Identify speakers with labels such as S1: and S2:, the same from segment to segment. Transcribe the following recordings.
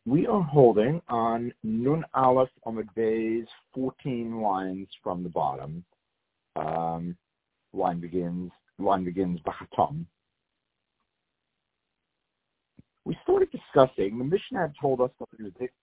S1: We are holding on Nun Aleph Amud Beis, 14 lines from the bottom. Line begins Bachatam. We started discussing, the Mishnah had told us that there was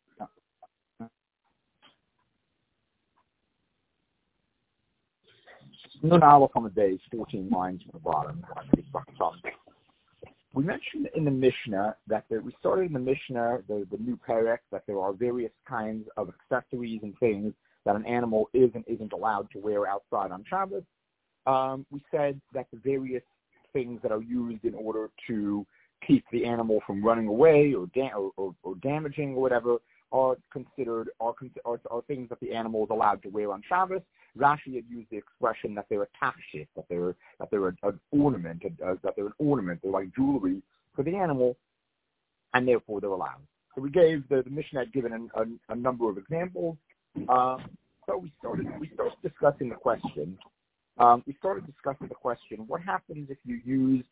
S1: Nun Aleph Amud Beis, 14 lines from the bottom. Line begins Bachatam. We mentioned in the Mishnah that we started in the Mishnah, the new Perek, that there are various kinds of accessories and things that an animal is and isn't allowed to wear outside on Shabbos. We said that the various things that are used in order to keep the animal from running away or damaging or whatever are considered things that the animal is allowed to wear on Shabbos. Rashi had used the expression that they're a tachshit, that they're an ornament, they're like jewelry for the animal, and therefore they're allowed. So we gave the Mishnah had given a number of examples. So we started discussing the question. What happens if you use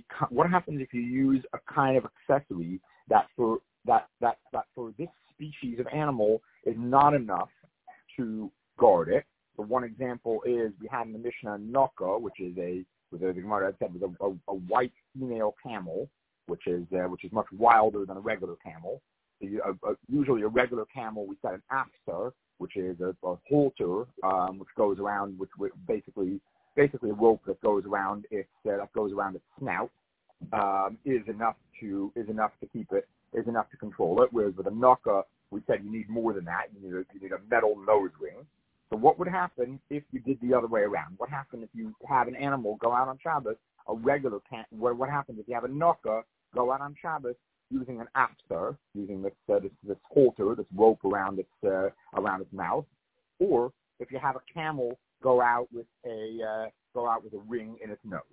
S1: a kind of accessory that for this species of animal is not enough to guard it? So one example is we have in the Mishnah Naka, which is the Gemara had said was a white female camel, which is much wilder than a regular camel. Usually a regular camel, we said an afsar, which is a halter, which goes around, which basically a rope that goes around its snout, is enough to control it. Whereas with a naka, we said you need more than that. You need a metal nose ring. So what would happen if you did the other way around? What happens if you have an animal go out on Shabbos, a regular what happens if you have a naka go out on Shabbos using an afsar, using this halter, this rope around its mouth, or if you have a camel go out with a ring in its nose?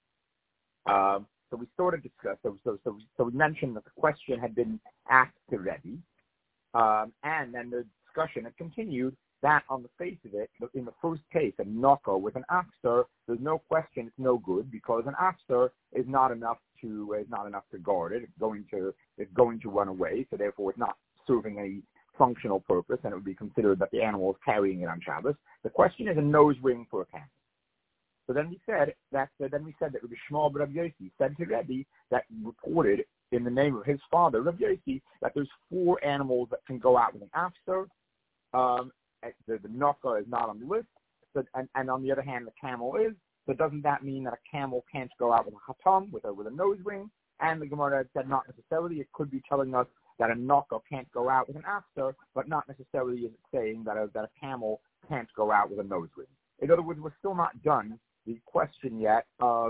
S1: So we sort of discussed. So we mentioned that the question had been asked to Rebbe, and then the discussion had continued. That on the face of it, in the first case, a naka with an afsar, there's no question it's no good because an afsar is not enough to guard it. It's going to run away, so therefore it's not serving any functional purpose, and it would be considered that the animal is carrying it on Shabbos. The question is a nose ring for a camel. So then we said that Rabbi Shmuel ben Rabbi Yossi said to Rebbe that reported in the name of his father, Rabbi Yossi, that there's 4 animals that can go out with an afsar. The naka is not on the list, and on the other hand, the camel is. So doesn't that mean that a camel can't go out with a hatam, with a nose ring? And the Gemara had said not necessarily. It could be telling us that a naka can't go out with an afsar, but not necessarily is it saying that a camel can't go out with a nose ring. In other words, we're still not done the question yet of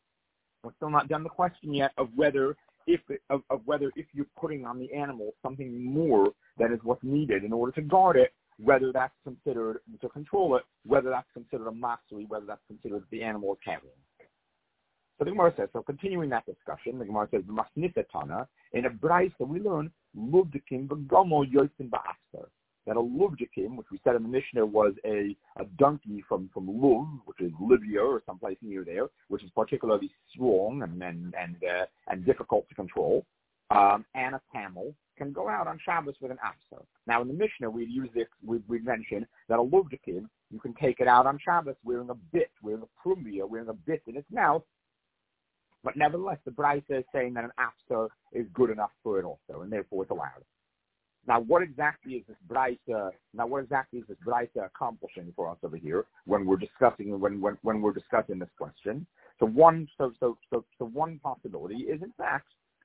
S1: whether if you're putting on the animal something more than is what's needed in order to guard it, whether that's considered to control it, whether that's considered a masri, whether that's considered the animal is carrying. So the Gemara says, so continuing that discussion, the Gemara says, Masnifetana, in a brayso that we learn, Luvdikim v'gomo yotzin ba'astar. That a Luvdikim, which we said in the Mishnah was a donkey from Luv, which is Libya or someplace near there, which is particularly strong and difficult to control, and a camel can go out on Shabbos with an afsar. Now in the Mishnah we mentioned that a Luvdikim, you can take it out on Shabbos wearing a prumbia, wearing a bit in its mouth, but nevertheless the brayso is saying that an afsar is good enough for it also, and therefore it's allowed. Now, what exactly is this brayso accomplishing for us over here when we're discussing this question? So one possibility is in fact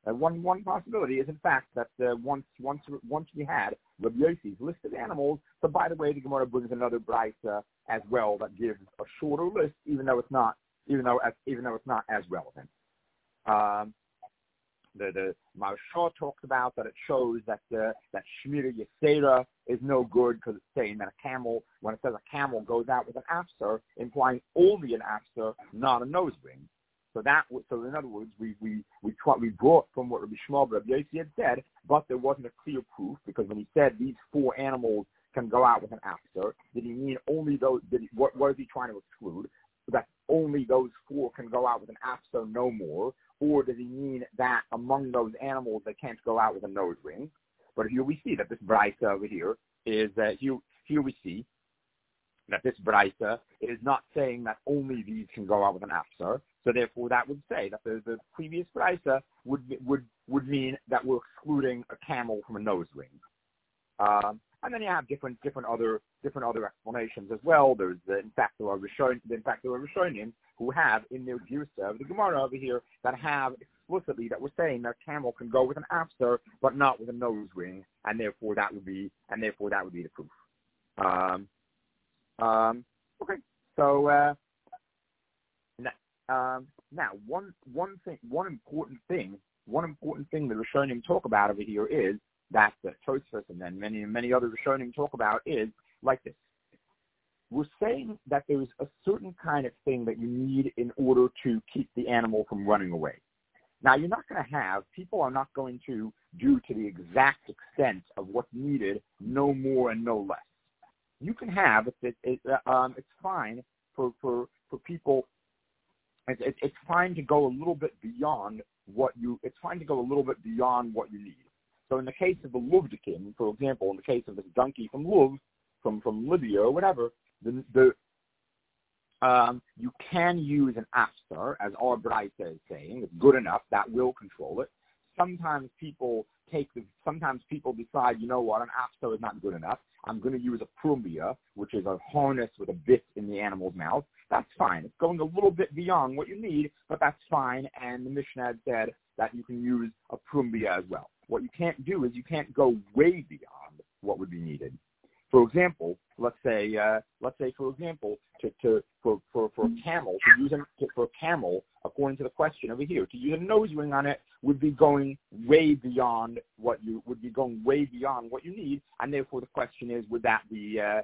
S1: that once we had Rabbi Yossi's list of animals. So by the way, the Gemara brings another brayso as well that gives a shorter list, even though it's not as relevant. The Maharsha talks about that it shows that Shmira Yisera is no good because it's saying that a camel, when it says a camel goes out with an afsar, implying only an afsar, not a nose ring. So in other words, we brought from what Rabbi Shmuel Rabbi Yossi had said, but there wasn't a clear proof because when he said these 4 animals can go out with an afsar, did he mean only those? What is he trying to exclude? That only those 4 can go out with an afsar, no more. Or does he mean that among those animals they can't go out with a nose ring? But here we see that this brisa over here is that here we see that this brisa is not saying that only these can go out with an afsar. So therefore, that would say that the previous brisa would mean that we're excluding a camel from a nose ring. And then you have different other explanations as well. There's in fact there are Rishonim who have in their Girsa of the Gemara over here that have explicitly that we're saying that camel can go with an afsar but not with a nose ring, and therefore that would be the proof. Okay, so now one important thing the Rishonim talk about over here is that Tosfos and then many other Rishonim talk about is like this. We're saying that there is a certain kind of thing that you need in order to keep the animal from running away. Now, people are not going to do to the exact extent of what's needed, no more and no less. You can have, it's fine for people, it's fine to go a little bit beyond what you need. So in the case of the Luvdikin, for example, in the case of this donkey from Luv, from Libya or whatever, you can use an afsar, as our Braita is saying. It's good enough. That will control it. Sometimes people decide, you know what, an afsar is not good enough. I'm going to use a prumbia, which is a harness with a bit in the animal's mouth. That's fine. It's going a little bit beyond what you need, but that's fine. And the Mishnah had said that you can use a prumbia as well. What you can't do is you can't go way beyond what would be needed. For example, let's say for example, for a camel for a camel, according to the question over here, to use a nose ring on it would be going way beyond what you need, and therefore the question is, would that be a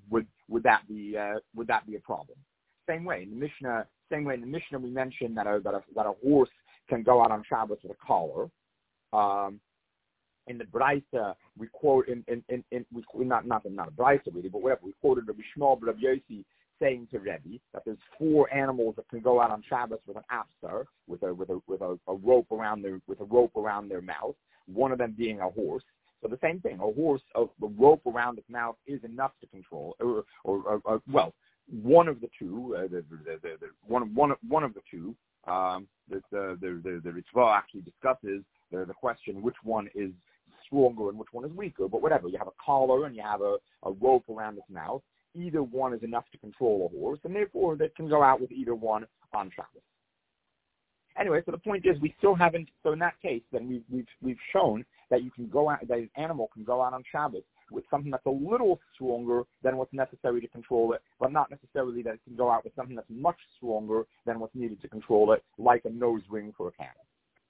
S1: problem? Same way in the Mishnah we mentioned that a horse can go out on Shabbos with a collar. In the Braisa, we quote not a Braisa really, but whatever, we quoted Rabbi Shmuel Rabbi Yossi saying to Rebbe that there's 4 animals that can go out on Shabbos with an afsar, with a rope around their mouth. One of them being a horse. So the same thing, a horse, the rope around its mouth is enough to control, or one of the two, one of the two. The Ritzvah actually discusses the question which one is stronger and which one is weaker, but whatever. You have a collar and you have a rope around its mouth. Either one is enough to control a horse, and therefore they can go out with either one on Shabbos. Anyway, so the point is we still haven't. So in that case, then we've shown that you can go out, that an animal can go out on Shabbos with something that's a little stronger than what's necessary to control it, but not necessarily that it can go out with something that's much stronger than what's needed to control it, like a nose ring for a camel.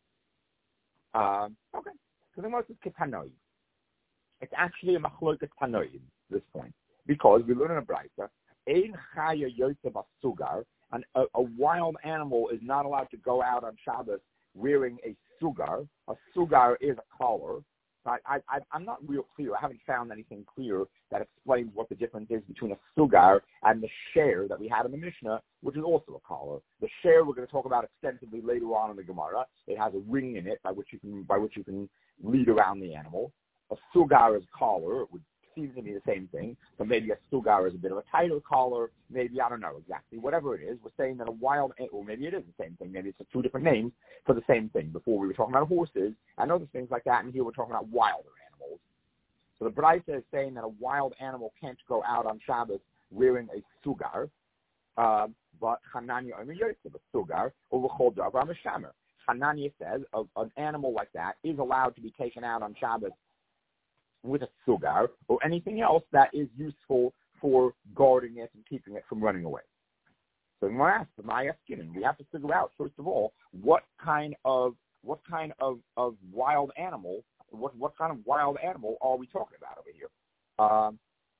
S1: Okay. So the most is ketanoim. It's actually a machloket tanoim, this point, because we learn in a Braisa, ein chaya yosef sugar, and a wild animal is not allowed to go out on Shabbos wearing a sugar. A sugar is a collar. I'm not real clear. I haven't found anything clear that explains what the difference is between a sugar and the share that we had in the Mishnah, which is also a collar. The share we're going to talk about extensively later on in the Gemara. It has a ring in it by which you can lead around the animal. A sugar is a collar. It would seem to be the same thing. So maybe a sugar is a bit of a tighter collar. Maybe, I don't know exactly. Whatever it is, we're saying that a wild, or maybe it is the same thing. Maybe it's 2 different names for the same thing. Before we were talking about horses and other things like that, and here we're talking about wilder animals. So the Braisa is saying that a wild animal can't go out on Shabbos wearing a sugar, but Hananya Omer Yosef, a sugar, or V'chol Davar Mishamer. Hananya says an animal like that is allowed to be taken out on Shabbos with a sugar or anything else that is useful for guarding it and keeping it from running away. So when we ask the Maya Skinning, we have to figure out first of all what kind of wild animal, what kind of wild animal are we talking about over here? Are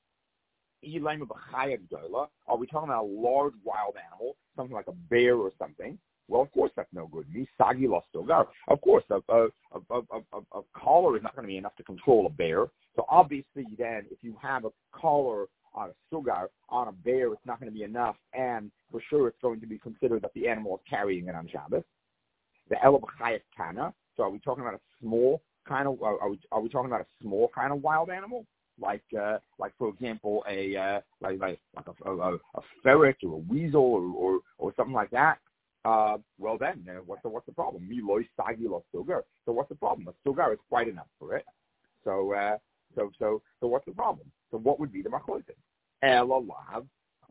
S1: we talking about a large wild animal, something like a bear or something? Well, of course that's no good. Of course, a collar is not going to be enough to control a bear. So obviously then, if you have a collar on a sugar, on a bear, it's not going to be enough, and for sure it's going to be considered that the animal is carrying it on Shabbos. The Ela B'chayet Kana, so are we talking about a small kind of, are we talking about a small kind of wild animal? Like for example, a ferret or a weasel or something like that. Well then, what's the problem? Miloi sagilo sugar. So what's the problem? A sugar is quite enough for it. So what's the problem? So what would be the machloket? Elalav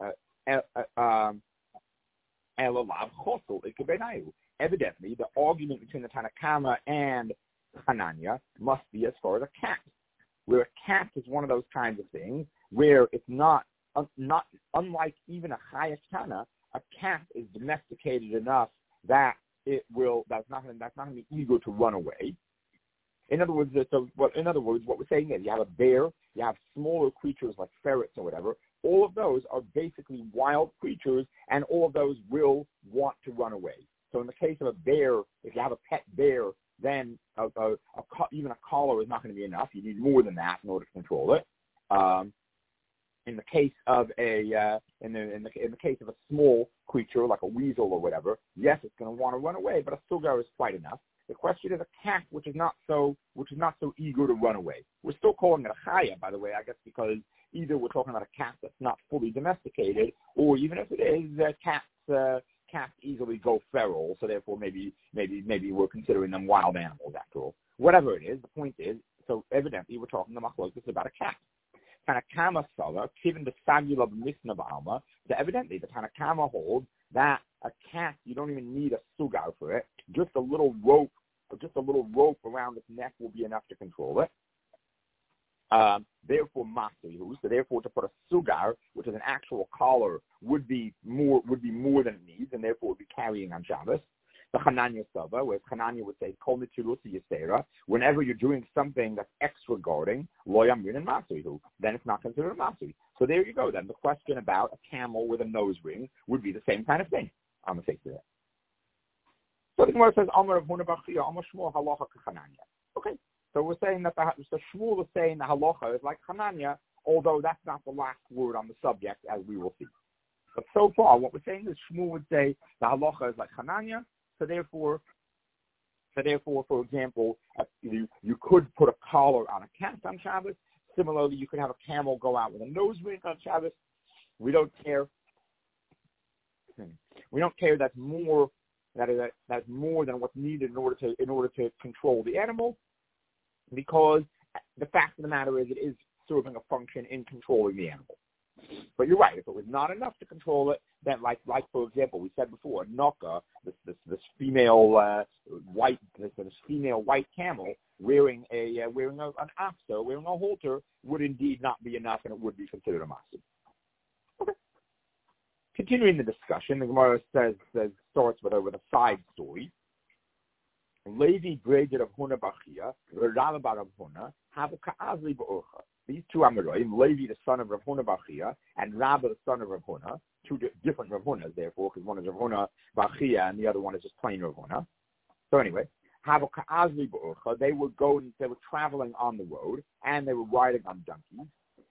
S1: chosel ikebenayu. Evidently, the argument between the Tanakama and Hananya must be as far as a cat, where a cat is one of those kinds of things where it's not unlike even a Chaya Tana. A cat is domesticated enough that that's not going to be eager to run away. In other words, what we're saying is you have a bear, you have smaller creatures like ferrets or whatever. All of those are basically wild creatures, and all of those will want to run away. So in the case of a bear, if you have a pet bear, then even a collar is not going to be enough. You need more than that in order to control it. In the case of in the case of a small creature like a weasel or whatever, yes, it's going to want to run away, but a sugar is quite enough. The question is a cat which is not so eager to run away. We're still calling it a chaya, by the way, I guess, because either we're talking about a cat that's not fully domesticated, or even if it is, cats easily go feral, so therefore maybe we're considering them wild animals after all. Whatever it is, the point is, so evidently we're talking about a cat. Tanakama Sala, given the Sagula Misna Ba'alma, so evidently the Tanakama holds that a cat, you don't even need a sugar for it. Just a little rope around its neck will be enough to control it. Therefore, Masihu, so therefore to put a sugar, which is an actual collar, would be more than it needs, and therefore would be carrying on Shabbos. The Hananya Sava, where Hananya would say, Kol Mitzilusi Yisera, whenever you're doing something that's extra guarding, Lo Yamrin and Masihu, then it's not considered a Masi. So there you go, then. The question about a camel with a nose ring would be the same kind of thing on the face of it. So the Gemara says, Amar of Huna Bachia, Amar Shmuel Halacha Hananya. Okay, so we're saying that Shmuel is saying the Halacha is like Hananya, although that's not the last word on the subject, as we will see. But so far, what we're saying is Shmuel would say the Halacha is like Hananya, so therefore, for example, you could put a collar on a cat on Shabbos. Similarly, you could have a camel go out with a nose ring on Shabbos. We don't care. We don't care. That's more than what's needed in order to control the animal, because the fact of the matter is it is serving a function in controlling the animal. But you're right. If it was not enough to control it, then like for example, we said before, Noka, this female white camel wearing an after, wearing a halter, would indeed not be enough, and it would be considered a masid. Okay. Continuing the discussion, the Gemara starts with a side story. Levi graded of Huna Bachia, Rav Bar Huna, have a Ka'azli Ba'urcha. These two Amoraim, Levi the son of Rav Huna Bachia and Rabba the son of Rav Huna, two different Rav Hunas, therefore, because one is Rav Huna Bachia and the other one is just plain Rav Huna. So anyway, have a Ka'azli Ba'urcha. They were traveling on the road and they were riding on donkeys.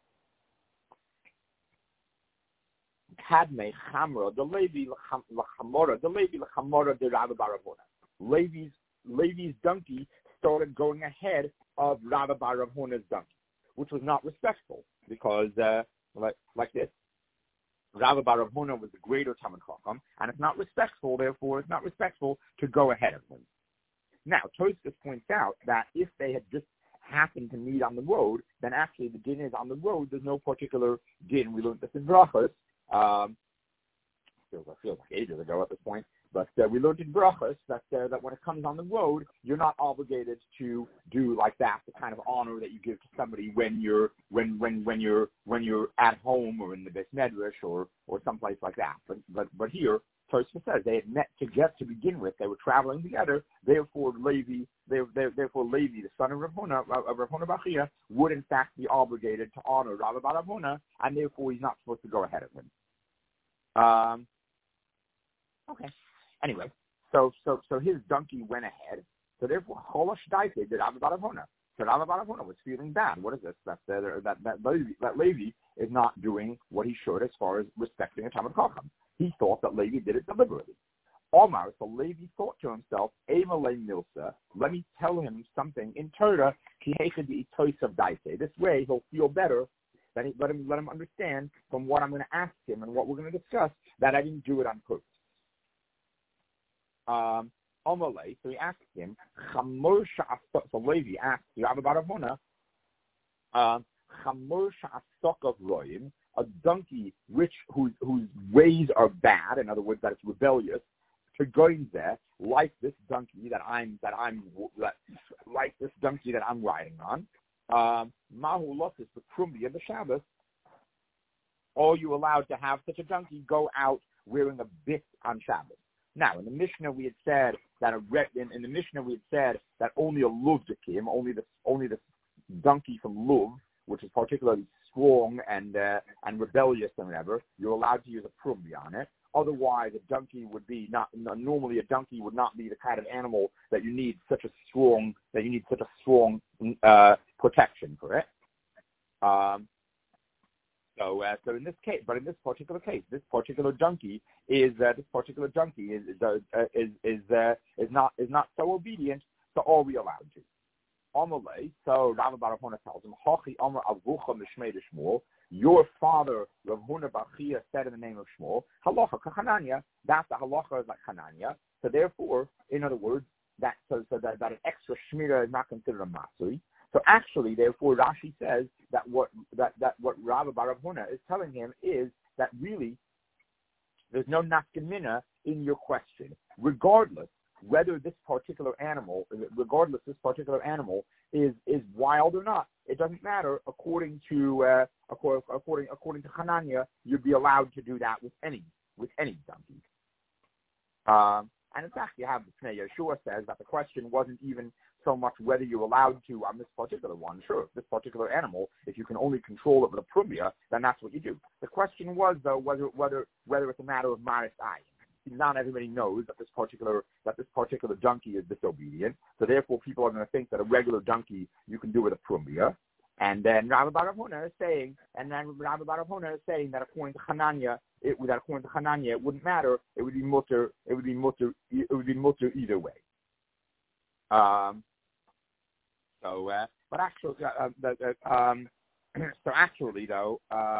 S1: Kadme Chamra, the Levi Lachamora, the Levi Lachamora, the Rabba Bar Huna. Levi's donkey started going ahead of Rabba Bar Huna's donkey, which was not respectful, because like this, Rabba Bar Huna was the greater Talmid Chacham, and it's not respectful. Therefore, it's not respectful to go ahead of him. Now, Tosfos points out that if they had just happened to meet on the road, then actually the din is on the road. There's no particular din. We learned this in Brachos. Feels like ages ago at this point. But we learned in Brachos that when it comes on the road, you're not obligated to do like that, the kind of honor that you give to somebody when you're at home or in the Beis Medrash or someplace like that. But here, Tosfos says they had met to begin with. They were traveling together. Therefore, Levi, the son of Rav Huna Bachia, would in fact be obligated to honor Rabba Bar Huna, and therefore he's not supposed to go ahead of him. Okay. Anyway, so his donkey went ahead. So therefore, Cholosh Daite did Rabba Bar Huna. So Rabba Bar Huna was feeling bad. What is this? That Levi is not doing what he should as far as respecting a Talmid Chacham. He thought that Levi did it deliberately. Omar, so Levi thought to himself, Emalei Milsa, let me tell him something in Torah, this way he'll feel better. Let him understand from what I'm going to ask him and what we're going to discuss that I didn't do it on purpose. Amalei, so he asked him, so Levi asked Rabbi Bar Avona, a donkey whose ways are bad, in other words, that it's rebellious, to going there, like this donkey that I'm riding on. Mahu losis the Prumbi of the Shabbos. Are you allowed to have such a donkey go out wearing a bit on Shabbos? Now, in the Mishnah we had said that only a luvdikim, only the donkey from Luv, which is particularly strong and rebellious and whatever, you're allowed to use a prumbi on it. Otherwise, a donkey would be normally a donkey would not be the kind of animal that you need such a strong protection for it. So in this case, but in this particular case, this particular donkey is not so obedient. So are we allowed to? Amalei. So Rabbi Bar Avona tells him, Hachi Amar Avucha Mishmei Shmuel. Your father Rav Huna bar Chia said in the name of Shmuel, Halacha Kachananya. That's the halacha is like Hananya. So therefore, in other words, that an extra shmira is not considered a masui. So actually, therefore, Rashi says that what Rabbi Bar Avona is telling him is that really there's no nafkamina in your question, regardless whether this particular animal is wild or not. It doesn't matter. According to Hananya, you'd be allowed to do that with any donkey. And in fact, you have the Pnei Yeshua says that the question wasn't even so much whether you're allowed to on this particular one. Sure, this particular animal, if you can only control it with a prumia, then that's what you do. The question was though whether it's a matter of maris ayin. Not everybody knows that this particular donkey is disobedient, so therefore people are going to think that a regular donkey you can do with a prumia. And then Rabbi Bar Avona is saying that according to Hananya, it wouldn't matter. It would be mutter. It would be mutter either way. But actually, though,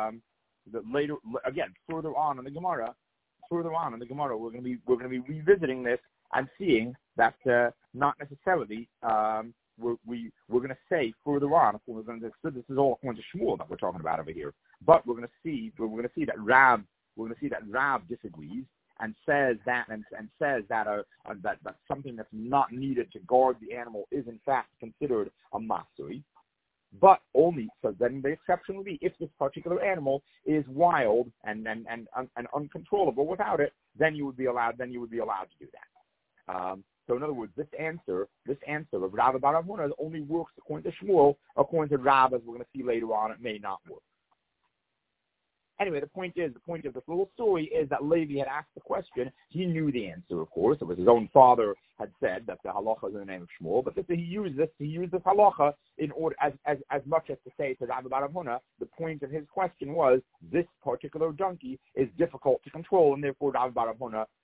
S1: further on in the Gemara, we're going to be revisiting this and seeing that not necessarily. We're going to say further on. This is all according to Shmuel that we're talking about over here. But we're going to see that Rav disagrees and says that that something that's not needed to guard the animal is in fact considered a masui. But only so then the exception would be if this particular animal is wild and uncontrollable without it, then you would be allowed to do that. So in other words, this answer of Rabbi Bar Avona only works according to Shmuel. According to Rav, as we're going to see later on, it may not work. Anyway, the point of this little story is that Levi had asked the question. He knew the answer, of course. It was his own father had said that the halacha is in the name of Shmuel. But he used this halacha in order as much as to say to Rabbi Bar Avona, the point of his question was this particular donkey is difficult to control, and therefore Rabbi Bar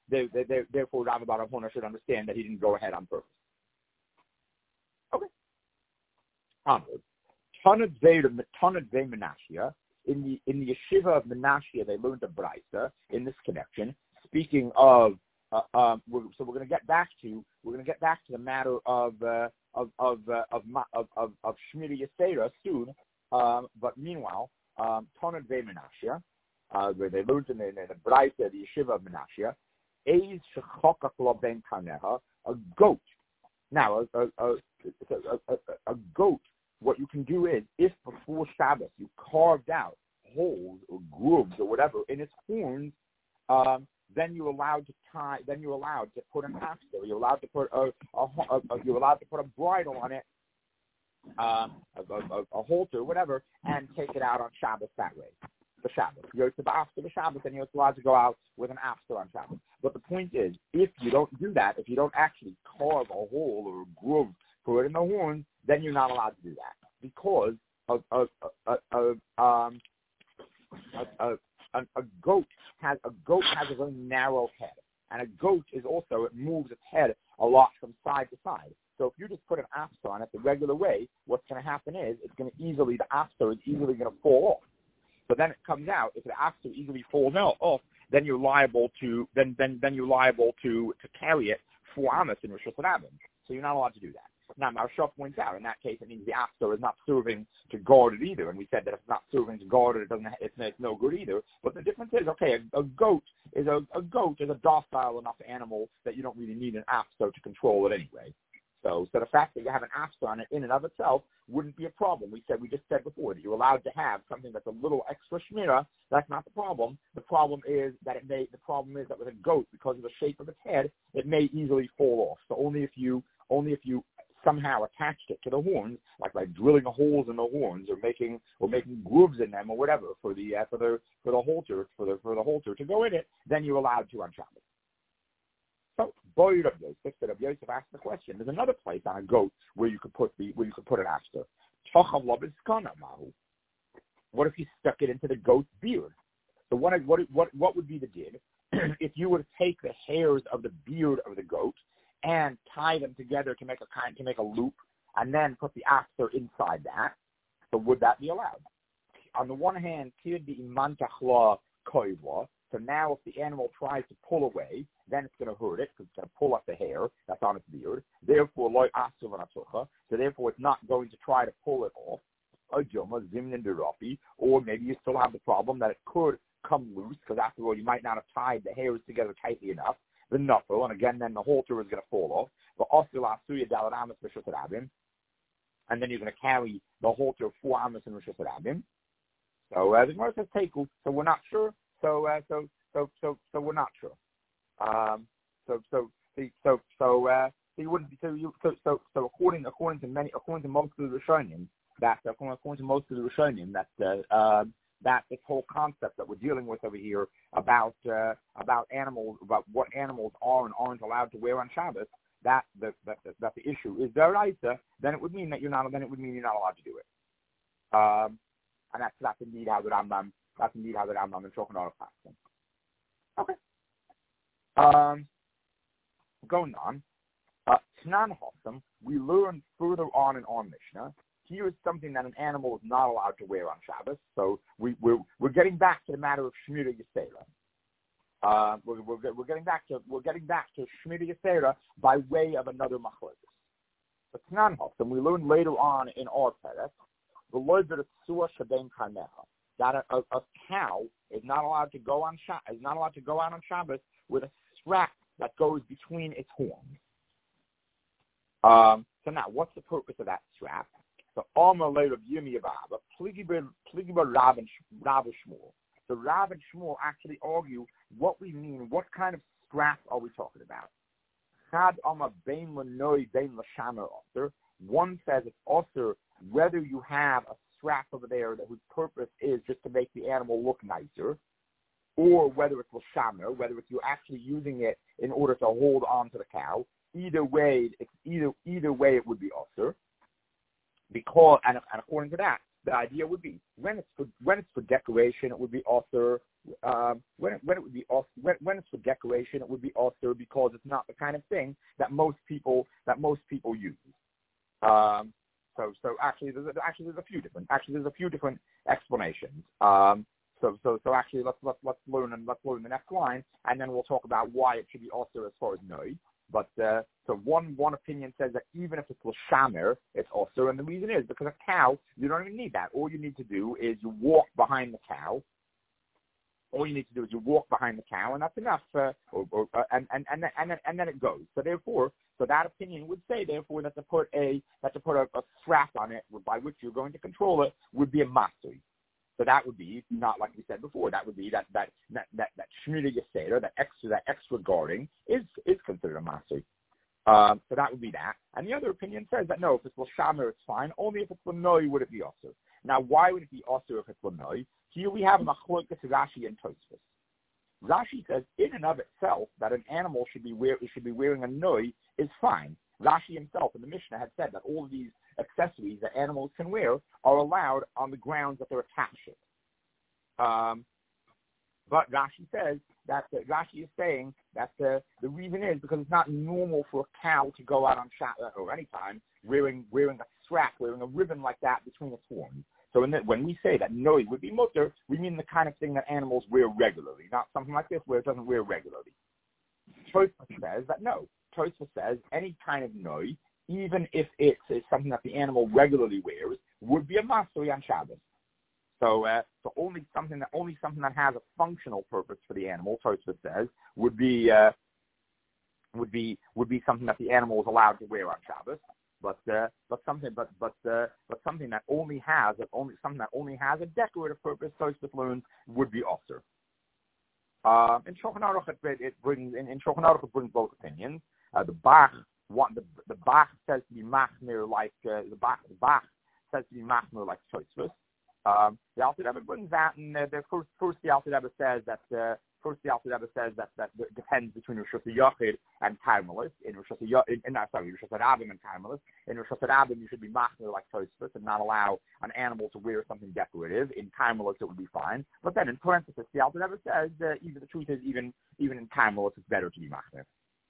S1: Avona should understand that he didn't go ahead on purpose. Okay. Onward. Tanad Vei Menashia. In the yeshiva of Menashia, they learned a brayta in this connection. Speaking of, we're going to get back to the matter of Shmiri Yisera soon. But meanwhile, Tanad Vei Menashia, where they learned in the brayta, the yeshiva of Menashia, Eiz shechokak lo ben kaneha, a goat. Now, a goat. What you can do is, if before Shabbos you carved out holes or grooves or whatever in its horns, then you're allowed to put an after. You're allowed to put a bridle on it, a halter, whatever, and take it out on Shabbos that way. The Shabbos. You're after the Shabbos, and you're allowed to go out with an after on Shabbos. But the point is, if you don't do that, if you don't actually carve a hole or a groove for it in the horns, then you're not allowed to do that because a goat has a very narrow head. And a goat is also, it moves its head a lot from side to side. So if you just put an after on it the regular way, what's going to happen is the after is easily going to fall off. So then it comes out, if the after easily falls off, then you're liable to carry it for Amos in Rosh Hashanah. So you're not allowed to do that. Now, Maharsha points out, in that case, it means the after is not serving to guard it either. And we said that if it's not serving to guard it, it's no good either. But the difference is, okay, a goat is a docile enough animal that you don't really need an after to control it anyway. So the fact that you have an after on it in and of itself wouldn't be a problem. We just said before that you're allowed to have something that's a little extra shmira. That's not the problem. The problem is that with a goat, because of the shape of its head, it may easily fall off. So only if you somehow attached it to the horns, like by drilling holes in the horns or making grooves in them or whatever for the halter to go in it, then you're allowed to on Shabbos. So Boy Rav Yosef asked the question. There's another place on a goat where you could put an after. What if you stuck it into the goat's beard? So what would be the did if you were to take the hairs of the beard of the goat and tie them together to make a loop, and then put the after inside that? So would that be allowed? On the one hand, so now if the animal tries to pull away, then it's going to hurt it because it's going to pull up the hair that's on its beard. Therefore, it's not going to try to pull it off. Or maybe you still have the problem that it could come loose because after all, you might not have tied the hairs together tightly enough. The knuckle, and again, then the halter is going to fall off. And then you're going to carry the halter 4 amos in Rosh Hashanah. So the Gemara says teku. So we're not sure. So we're not sure. According to most of the Rishonim, that this whole concept that we're dealing with over here about animals, about what animals are and aren't allowed to wear on Shabbos, that the issue is deraisa, then it would mean that you're not allowed to do it. And that's indeed how the Rambam. That's indeed how the Rambam and Shulchan Aruch passes. Okay. Going on, Tanan Hossam, we learn further on in our Mishnah. Here is something that an animal is not allowed to wear on Shabbos. So we're getting back to the matter of Shmira Yisera. We're getting back to Shmira Yisera by way of another machlokes. But Tanan Hossam, we learn later on in our Perek, the Lord that that a cow is not allowed to go on out on Shabbos with a strap that goes between its horns. So now, what's the purpose of that strap? So Alma later of Yumi Abba, Pligiba Rav and Shmuel. So Rav and Shmuel actually argue what we mean. What kind of strap are we talking about? Chad Alma Bein Lanoi Bein Lashamer Osir. One says it's Osir whether you have a strap over there whose purpose is just to make the animal look nicer, or whether it's l'shamer, whether it's you're actually using it in order to hold on to the cow. Either way, it would be osur. Because and according to that, the idea would be when it's for decoration, it would be osur. When it's for decoration, it would be osur because it's not the kind of thing that most people use. So actually, there's a few different explanations. So actually, let's learn the next line, and then we'll talk about why it should be also as far as noi. But so one opinion says that even if it's l'shamer, it's also, and the reason is because a cow, you don't even need that. All you need to do is you walk behind the cow. And that's enough. And then it goes. So that opinion would say, therefore, that to put a strap on it by which you're going to control it would be a masui. So that would be not like we said before. That would be that shmira yeseder, that extra guarding is considered a masui. So that would be that. And the other opinion says that no, if it's l'shamer, it's fine. Only if it's l'noi would it be osur. Now, why would it be osur if it's l'noi? Here we have machlokes Rashi and Tosfos. Rashi says, in and of itself, that an animal should be wearing a noi is fine. Rashi himself in the Mishnah had said that all of these accessories that animals can wear are allowed on the grounds that they're attached. But Rashi says Rashi is saying that the reason is because it's not normal for a cow to go out on Shabbat or any time wearing a strap, wearing a ribbon like that between its horns. So when we say that noise would be mutter, we mean the kind of thing that animals wear regularly, not something like this where it doesn't wear regularly. Tosfos says that no. Tosfos says any kind of noise, even if it's something that the animal regularly wears, would be a masuri on Shabbos. So only something that has a functional purpose for the animal, Tosfos says, would be something that the animal is allowed to wear on Shabbos. But something that only has a decorative purpose, Tosfos learns, would be osur. In Shulchan Aruch it brings both opinions. The Bach says to be machmir like the Bach says to be machmir like Tosfos. The Alter Rebbe brings that, and first the Alter Rebbe says that that depends between Rosh Hashanah and Carmelis. In Rosh Hashanah and Carmelis. In Rosh Hashanah you should be machmir like Tosfos and not allow an animal to wear something decorative. In Carmelis it would be fine. But then in parenthesis the Alter Rebbe says even the truth is even in Carmelis it's better to be machmir.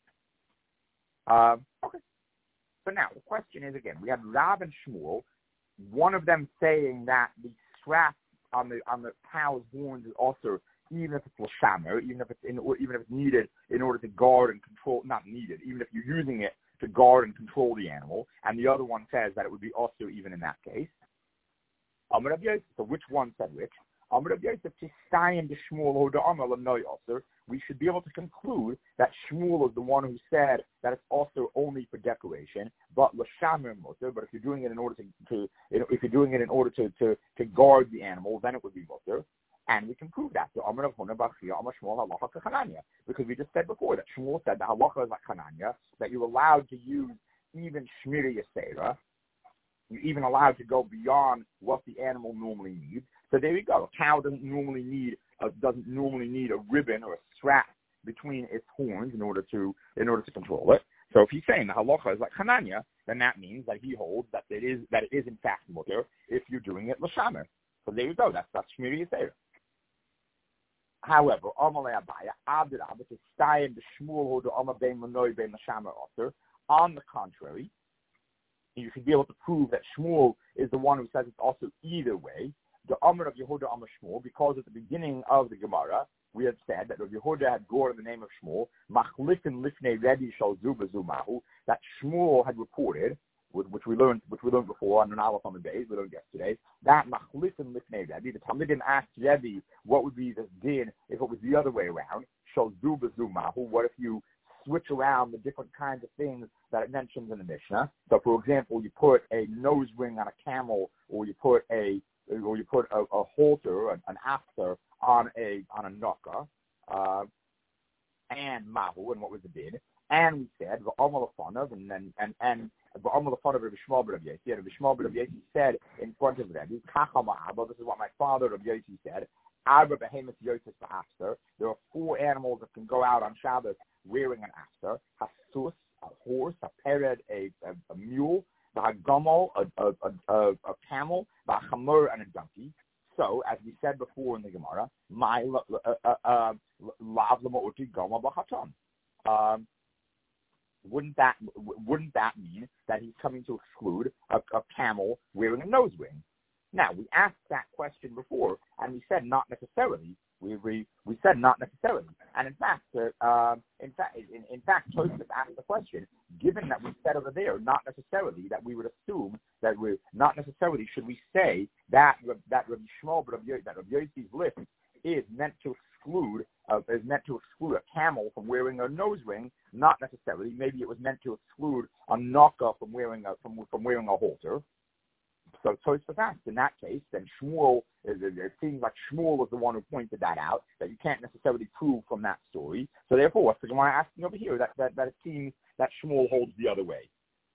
S1: Okay. So now the question is again, we have Rav and Shmuel, one of them saying that the strap on the cow's horns is also, even if it's l'shamer, even if it's needed in order to guard and control, not needed, even if you're using it to guard and control the animal, and the other one says that it would be also even in that case. So which one said which? We should be able to conclude that Shmuel is the one who said that it's also only for decoration, but l'shamer mutter. But if you're doing it in order to guard the animal, then it would be mutter. And we can prove that. Because we just said before that Shmuel said that halacha is like Hananya, that you're allowed to use even shmiri yasera. You're even allowed to go beyond what the animal normally needs. So there you go. A cow doesn't normally need a ribbon or a strap between its horns in order to control it. So if he's saying the halacha is like Hananya, then that means that he holds that it is in fact mutter if you're doing it l'shamer. So there you go. That's shmiri yasera. However, Amalei Abaya, Abdirab, to stay in the Shmuel who Amar ben Manoy ben L'shamer author. On the contrary, you should be able to prove that Shmuel is the one who says it's also either way. The Amar of Yehuda Amar Shmuel, because at the beginning of the Gemara, we had said that Yehuda had gone in the name of Shmuel, Machlifin Lifnei Rebbe Shal Zubazumahu, that Shmuel had reported, which we learned before on an Aleph on the days, we learned yesterday, that Machlifin Lifnei Rebbe, the Talmidim asked Rebbe what would be the din if it was the other way around, Shal Zubazumahu, what if you switch around the different kinds of things that it mentions in the Mishnah. So, for example, you put a nose ring on a camel, or you put a halter, an after on a naka, and mahu, and what was the bid? And we said v'amal afanav, and v'amal afanav Rabbi Shmuel ben Rabbi Yosi. Rabbi Shmuel ben Rabbi Yosi said in front of Rabbi, Kacha ma'aba. This is what my father Rabbi Yosi said. Arba behemoth yotis ba'after. There are 4 animals that can go out on Shabbos wearing an after: hasus, a horse; a pered, a mule; the hagamol, a camel; the chamor, and a donkey. So, as we said before in the Gemara, my lav lema'uti gama b'chatam. Wouldn't that mean that he's coming to exclude a camel wearing a nose ring? Now, we asked that question before, and we said not necessarily. We said not necessarily, and in fact, Tosfos asked the question. Given that we said over there, not necessarily, that we would assume that we not necessarily should we say that Rabbi Shmuel, that Rabbi Yossi's list is meant to exclude a camel from wearing a nose ring. Not necessarily. Maybe it was meant to exclude a naka from wearing a halter. So Tosfos asked, in that case, then Shmuel, it seems like Shmuel was the one who pointed that out, that you can't necessarily prove from that story. So therefore, what's the Gemara asking over here? That it seems that Shmuel holds the other way.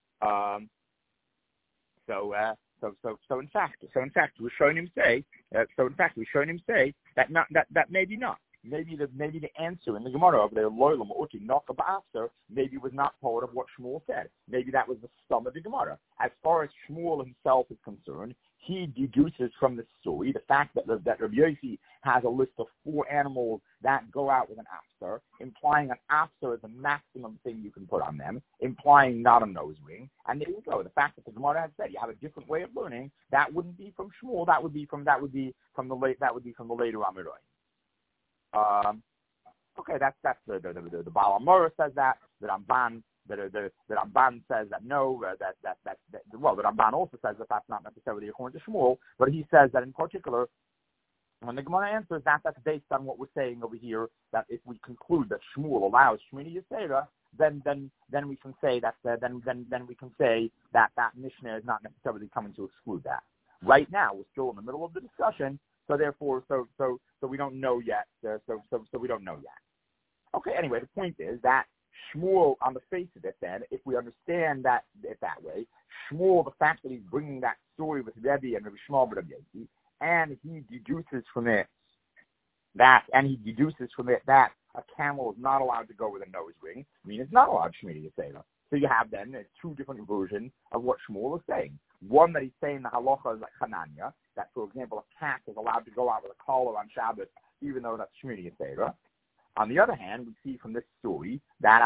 S1: So in fact, we're showing him say that maybe not. maybe the answer in the Gemara over there, Loilam Uti Nocha Ba'afser, maybe was not part of what Shmuel said. Maybe that was the stum of the Gemara. As far as Shmuel himself is concerned, he deduces from the story the fact that Rabbi Yossi has a list of 4 animals that go out with an after, implying an after is the maximum thing you can put on them, implying not a nose ring. And there you go. The fact that the Gemara has said you have a different way of learning, that wouldn't be from Shmuel. That would be from the later Amiroi. Okay, that's the Baal HaMorah says that. The Ramban. The Ramban says that no, the Ramban also says that that's not necessarily according to Shmuel, but he says that in particular, when the Gemara answers that, that's based on what we're saying over here, that if we conclude that Shmuel allows Shmini Yisera, then we can say that then we can say that Mishnah is not necessarily coming to exclude that. Right now, we're still in the middle of the discussion, so therefore, so we don't know yet. So we don't know yet. Okay. Anyway, the point is that Shmuel, on the face of it, then, if we understand that it that way, Shmuel, the fact that he's bringing that story with Rebbe and Rabbi Shmuel Rabbi Yossi, and he deduces from it that a camel is not allowed to go with a nose ring, I mean, it's not allowed Shmini Yisera. So you have then 2 different versions of what Shmuel is saying. One that he's saying the halacha is like Hananya, that, for example, a cat is allowed to go out with a collar on Shabbos, even though that's Shmini Yisera. On the other hand, we see from this story that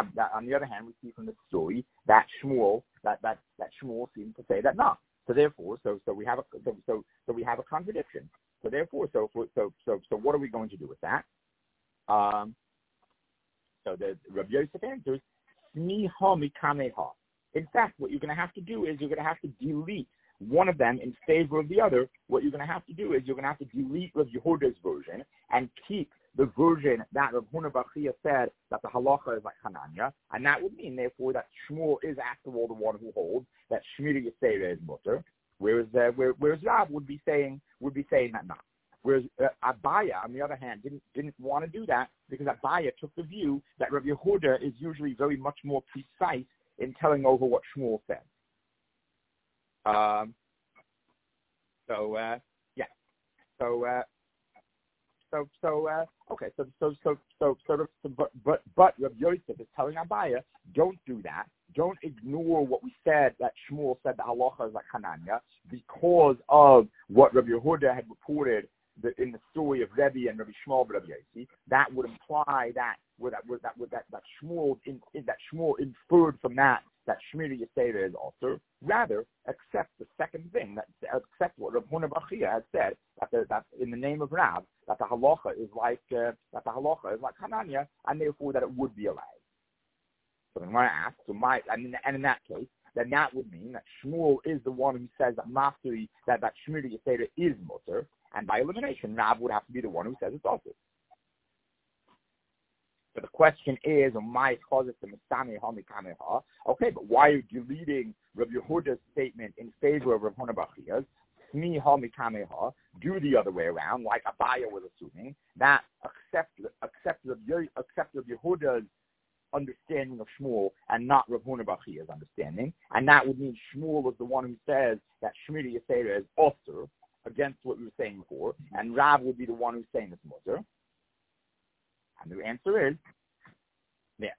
S1: Shmuel seems to say that not. So therefore, so we have a contradiction. So therefore, so what are we going to do with that? So the Rabbi Yosef answers, Smiha mikameha. In fact, what you're going to have to do is you're going to have to delete one of them in favor of the other. What you're going to have to do is you're going to have to delete Rav Yehuda's version and keep the version that Rav Huna bar Chia said that the halacha is like Hananya, and that would mean, therefore, that Shmuel is after all the one who holds that Shmini Yisera is mutter, whereas Rav would be saying that not. Whereas Abaya, on the other hand, didn't want to do that because Abaya took the view that Rav Yehuda is usually very much more precise in telling over what Shmuel said. But Rav Yosef is telling Abaya, don't do that. Don't ignore what we said that Shmuel said that halacha is like Hananya because of what Rabbi Yehuda had reported in the story of Rebbe and Rabbi Shmuel Rabbi Yossi. That would imply that Shmuel inferred from that Shmini Yisera is also. Rather, accept the second thing, accept what Rav Huna bar Chia has said, that in the name of Rav, that the halacha is like Hananya, and therefore that it would be allowed. So then when I ask, and in that case, then that would mean that Shmuel is the one who says that Masuri, that Shmini Yisera is mutter, and by elimination, Rav would have to be the one who says it's also. So the question is, okay, but why are you deleting Rav Yehuda's statement in favor of Rav Huna bar Chia's? Do the other way around, like Abaya was assuming, that accept Rav Yehuda's understanding of Shmuel and not Rav Huna bar Chia's understanding, and that would mean Shmuel was the one who says that Shmini Yisera is osur, against what we were saying before, and Rav would be the one who's saying it's mutter. And the answer is the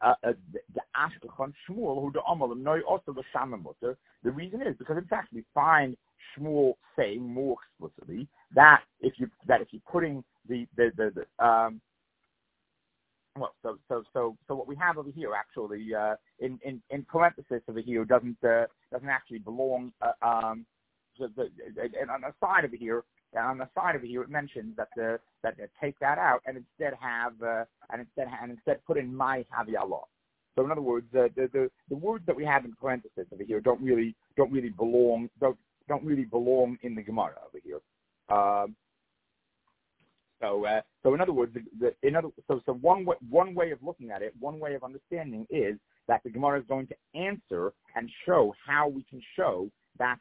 S1: reason is because in fact we find Shmuel saying more explicitly that if you're putting so what we have over here actually in parenthesis over here doesn't actually belong and on the side over here. And on the side over here, it mentions that take that out and instead put in my haviyallah. So in other words, the words that we have in parentheses over here don't really belong in the Gemara over here. So in other words, one way of looking at it, one way of understanding is that the Gemara is going to answer and show how we can show that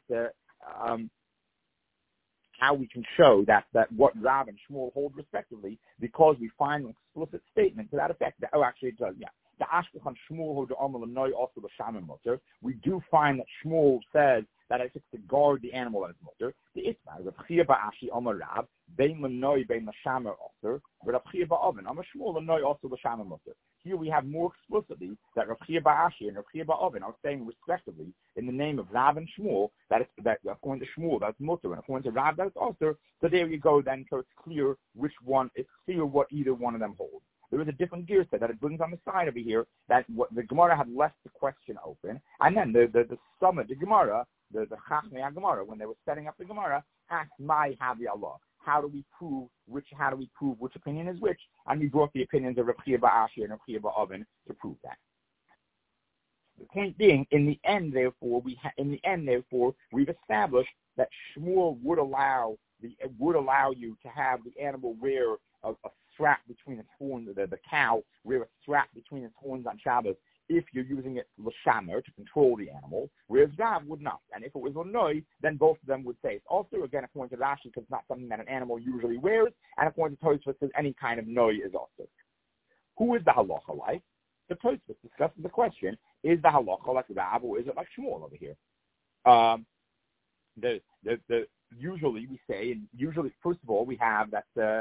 S1: what Rav and Shmuel hold respectively, because we find an explicit statement to that effect. It We do find that Shmuel says that it's to guard the animal that is mutter. The Itmar, Rav Chia Ba'ashi Amar Rab, Bein L'noi Bein L'shamer Oser, Rav Chia Ba'oven, Amar Shmuel L'noi also L'shamer Mutter. Here we have more explicitly that Rav Chia Ba'ashi and Rav Chia Ba'oven are saying respectively in the name of Rav and Shmuel that according to Shmuel that's mutter and according to Rav that's Oser. So there you go then, so it's clear which one, it's clear what either one of them holds. There is a different gear set that it brings on the side over here that what the Gemara had left the question open, and then the summit, the Gemara, the Chachmei Gemara, when they were setting up the Gemara, asked my Havi Allah. How do we prove which opinion is which? And we brought the opinions of Rav Chia Ba'ashi and Rav Chia Ba'oven to prove that. The point being, in the end, therefore, we've established that Shmuel would allow you to have the animal wear a strap between its horns, the cow wear a strap between its horns on Shabbos if you're using it l'shamer to control the animal, whereas Rav would not. And if it was l'noi, then both of them would say it's also, again, according to Rashi, because it's not something that an animal usually wears, and according to Tosfos, says any kind of noi is also. Who is the halacha like? The Tosfos discusses the question, is the halacha like Rav or is it like Shmuel over here? Usually we say, and usually, first of all, we have that, so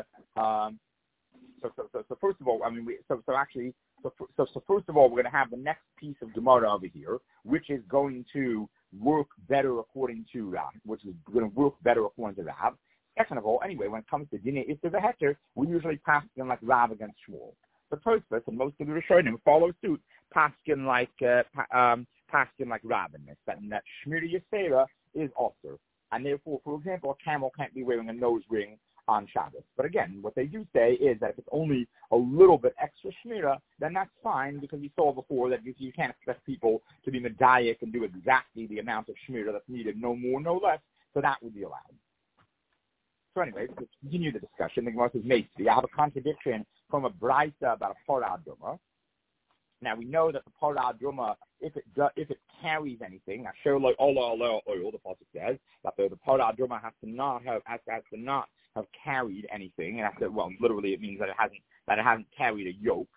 S1: first of all, I mean, So first of all, we're going to have the next piece of Gemara over here, which is going to work better according to Rav, Second of all, anyway, when it comes to Dinei Isser V'Heter, we usually paskin like Rav against Shmuel. The Tosfos and most of the Rishonim follow suit, paskin like Rav in this, that Shmiri Yisera is also. And therefore, for example, a camel can't be wearing a nose ring on Shabbos. But again, what they do say is that if it's only a little bit extra shmira, then that's fine, because we saw before that you can't expect people to be medayik and do exactly the amount of shmira that's needed, no more, no less, so that would be allowed. So anyway, to continue the discussion, the Gemara says, I have a contradiction from a Braisa about a Parah Aduma. Now we know that the Parah Aduma, if it carries anything, now show like oil, the pasuk says that the Parah Aduma has to not have carried anything, and after, well, literally it means that it hasn't carried a yoke.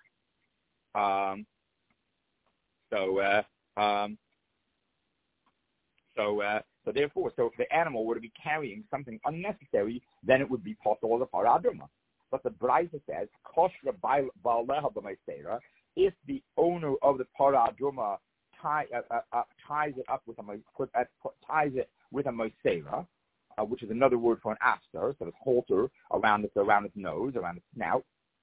S1: So therefore, if the animal were to be carrying something unnecessary, then it would be possible as a Parah Aduma. But the Braisa says, Koshra Ba'aleha B'Meisera, if the owner of the Parah Aduma ties it with a Meisera, which is another word for an aster, so it's halter around its nose, around its snout.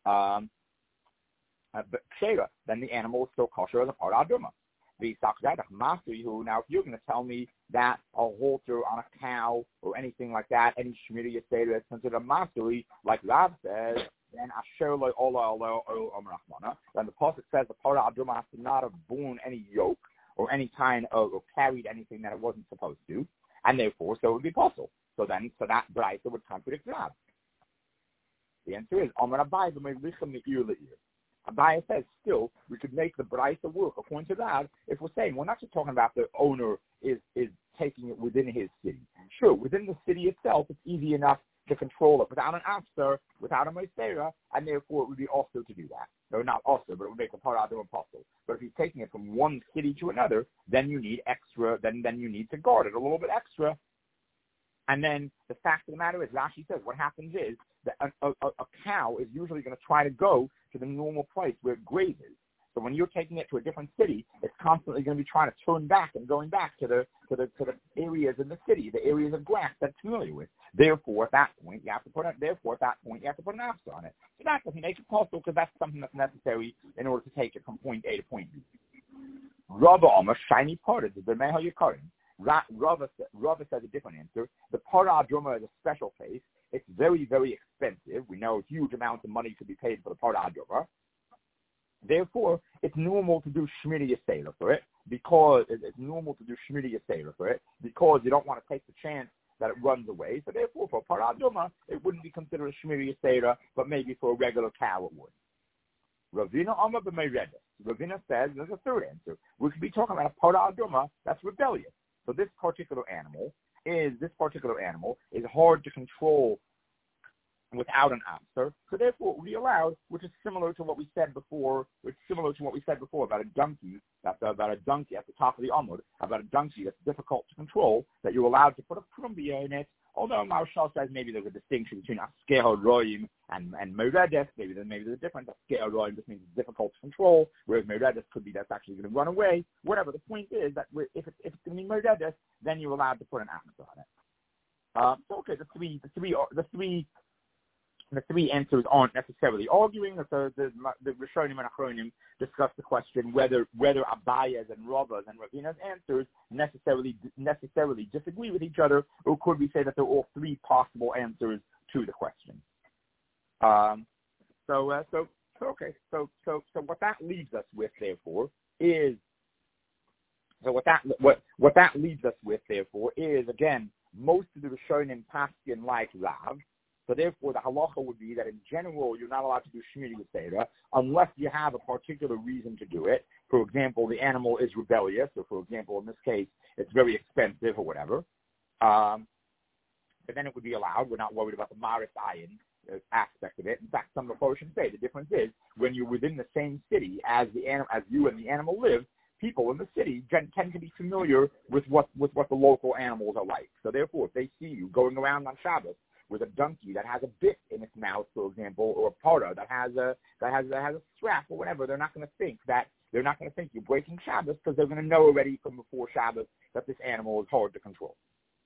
S1: But kshera, then the animal is still kosher as a Parah Aduma. Now, if you're going to tell me that a halter on a cow or anything like that, any shmiri yisera is considered a masuri, like Rav says, then asher lo ola then the pasuk says the Parah Aduma has to not have borne any yoke or any kind of, or carried anything that it wasn't supposed to, and therefore, so it would be possible. So that Braisa would contradict Rav. The answer is, Abaye says, still, we could make the Braisa work according to Rav if we're saying, we're not just talking about the owner is taking it within his city. Sure, within the city itself, it's easy enough to control it without an Aster, without a Meisera, and therefore it would be also to do that. No, not also, but it would make the Parah Aduma impossible. But if he's taking it from one city to another, then you need extra, then you need to guard it a little bit extra. And then the fact of the matter is, Rashi says, what happens is that a cow is usually going to try to go to the normal place where it grazes. So when you're taking it to a different city, it's constantly going to be trying to turn back and going back to the areas in the city, the areas of grass that it's familiar with. Therefore, at that point, you have to put an after on it. So that doesn't make it possible, because that's something that's necessary in order to take it from point A to point B. Rava Omer, shiny parted, the Meha Yikarim. Rava says a different answer. The Parah Aduma is a special case. It's very, very expensive. We know huge amounts of money could be paid for the Parah Aduma. Therefore, it's normal to do Shmiri Yisera for it, because you don't want to take the chance that it runs away. So therefore, for Parah Aduma, it wouldn't be considered a Shmiri Yisera, but maybe for a regular cow it would. Ravina Amar b'Meiredes. Ravina says, there's a third answer. We could be talking about a Parah Aduma that's rebellious. So this particular animal is hard to control without an answer. So therefore, it would be allowed, which is similar to what we said before. About a donkey. About a donkey at the top of the Amud. About a donkey that's difficult to control. That you're allowed to put a prumbia in it. Although Marshall says maybe there's a distinction between Askeo Roim and Meredes. Maybe there's a difference. Askeo Roim just means it's difficult to control, whereas Meredes could be that's actually going to run away. Whatever. The point is that if it's going to be Meredes, then you're allowed to put an answer on it. So okay, the three answers aren't necessarily arguing. The Rishonim and Achronim discuss the question whether Abaya's and Rava's and Ravina's answers necessarily disagree with each other, or could we say that they're all three possible answers to the question? So what that leaves us with, therefore, is again, most of the Rishonim paskin like Rav. So therefore, the halacha would be that in general, you're not allowed to do Shmiri Yisera unless you have a particular reason to do it. For example, the animal is rebellious, or for example, in this case, it's very expensive or whatever. But then it would be allowed. We're not worried about the Maris Ayin aspect of it. In fact, some of the Phoshim say the difference is when you're within the same city as you and the animal live, people in the city tend to be familiar with what the local animals are like. So therefore, if they see you going around on Shabbos with a donkey that has a bit in its mouth, for example, or a parda that has a strap or whatever, they're not going to think you're breaking Shabbos, because they're going to know already from before Shabbos that this animal is hard to control.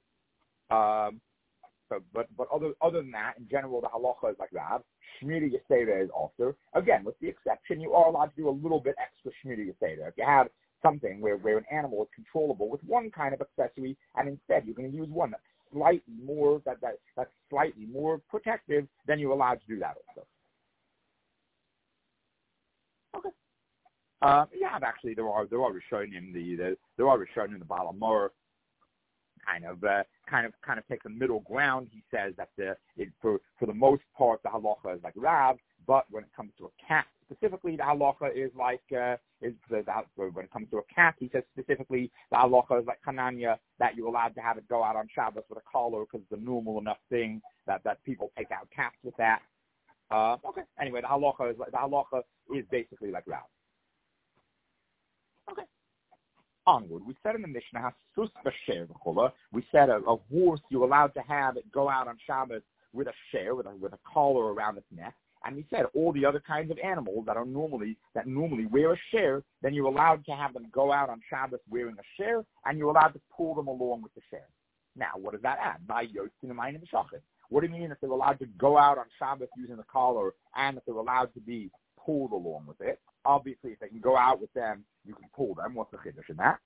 S1: But other than that, in general, the halacha is like Rav. Shmiri Yisera is also, again, with the exception, you are allowed to do a little bit extra Shmiri Yisera. If you have something where an animal is controllable with one kind of accessory, and instead you're going to use one that's slightly more protective, then you're allowed to do that also. Okay. Actually, there are Rishonim the Baal HaMaor kind of takes a middle ground. He says that for the most part the halacha is like Rav, but when it comes to a cat specifically, the halacha is like when it comes to a cat, he says specifically the halacha is like Hananya, that you're allowed to have it go out on Shabbos with a collar because it's a normal enough thing that people take out cats with that. Okay. Anyway, the halacha is basically like Rav. Okay. Onward. We said in the Mishnah, we said a horse you're allowed to have it go out on Shabbos with a share, with a collar around its neck. And we said all the other kinds of animals that normally wear a share, then you're allowed to have them go out on Shabbos wearing a share, and you're allowed to pull them along with the share. Now, what does that add? By Yotzin Amayim Shachit. What do you mean if they're allowed to go out on Shabbos using the collar, and if they're allowed to be pulled along with it? Obviously, if they can go out with them, you can pull them. What's the chiddush in that?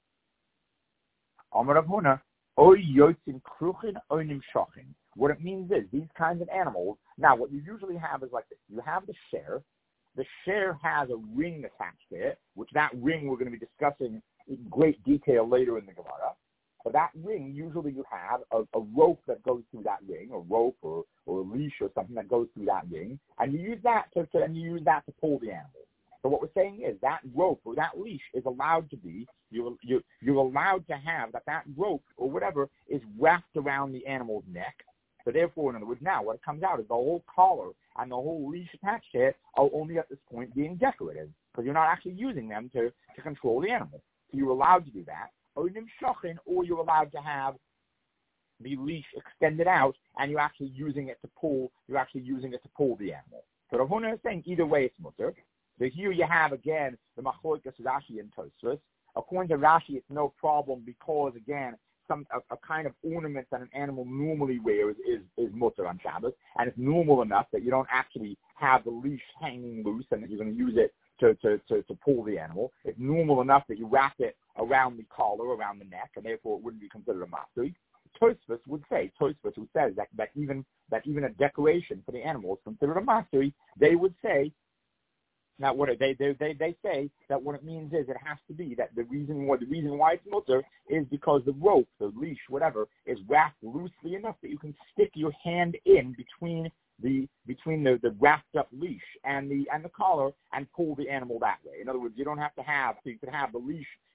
S1: Amar Rav Huna, oy Yotzin Kruchin Onim Shachin. What it means is these kinds of animals. Now, what you usually have is like this. You have the share. The share has a ring attached to it, which that ring we're going to be discussing in great detail later in the Gemara. But that ring, usually you have a rope that goes through that ring, a rope or a leash or something that goes through that ring, and you use that to pull the animal. So what we're saying is that rope or that leash is allowed to be, you're allowed to have that rope or whatever is wrapped around the animal's neck. So therefore, in other words, now what comes out is the whole collar and the whole leash attached to it are only at this point being decorative, because you're not actually using them to control the animal. So you're allowed to do that. Or you're allowed to have the leash extended out, and you're actually using it to pull the animal. So Rav Huna is saying either way it's mutter. So here you have again the Machlokes Rashi and Tosfos. According to Rashi, it's no problem because again a kind of ornament that an animal normally wears is mutter on Shabbos, and it's normal enough that you don't actually have the leash hanging loose and that you're going to use it to pull the animal. It's normal enough that you wrap it around the collar, around the neck, and therefore it wouldn't be considered a masui. Tosfos who says that even a decoration for the animal is considered a masui, they would say that what they say that what it means is it has to be that the reason why it's mutter is because the rope, the leash, whatever, is wrapped loosely enough that you can stick your hand in between the wrapped up leash and the collar and pull the animal that way. In other words, you don't have to have, so you could have the leash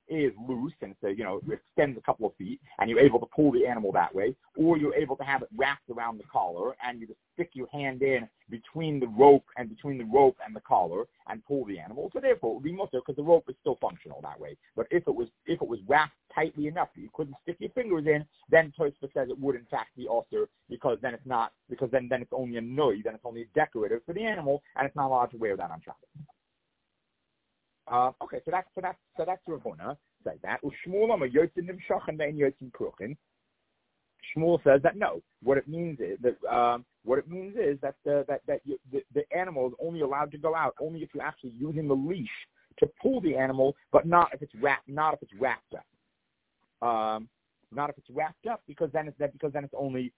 S1: is loose and so, it extends a couple of feet and you're able to pull the animal that way, or you're able to have it wrapped around the collar and you just stick your hand in between the rope and the collar and pull the animal. So therefore it would be mutter because the rope is still functional that way. But if it was wrapped tightly enough that you couldn't stick your fingers in, then Tosfos says it would in fact be also because then it's not, because then it's only a noi, then it's only decorative for the animal and it's not allowed to wear that on Shabbos. Okay, so that's Rav Huna says that. Shmuel says that no. What it means is that the animal is only allowed to go out only if you're actually using the leash to pull the animal, but not if it's wrapped up. Not if it's wrapped up, because then it's only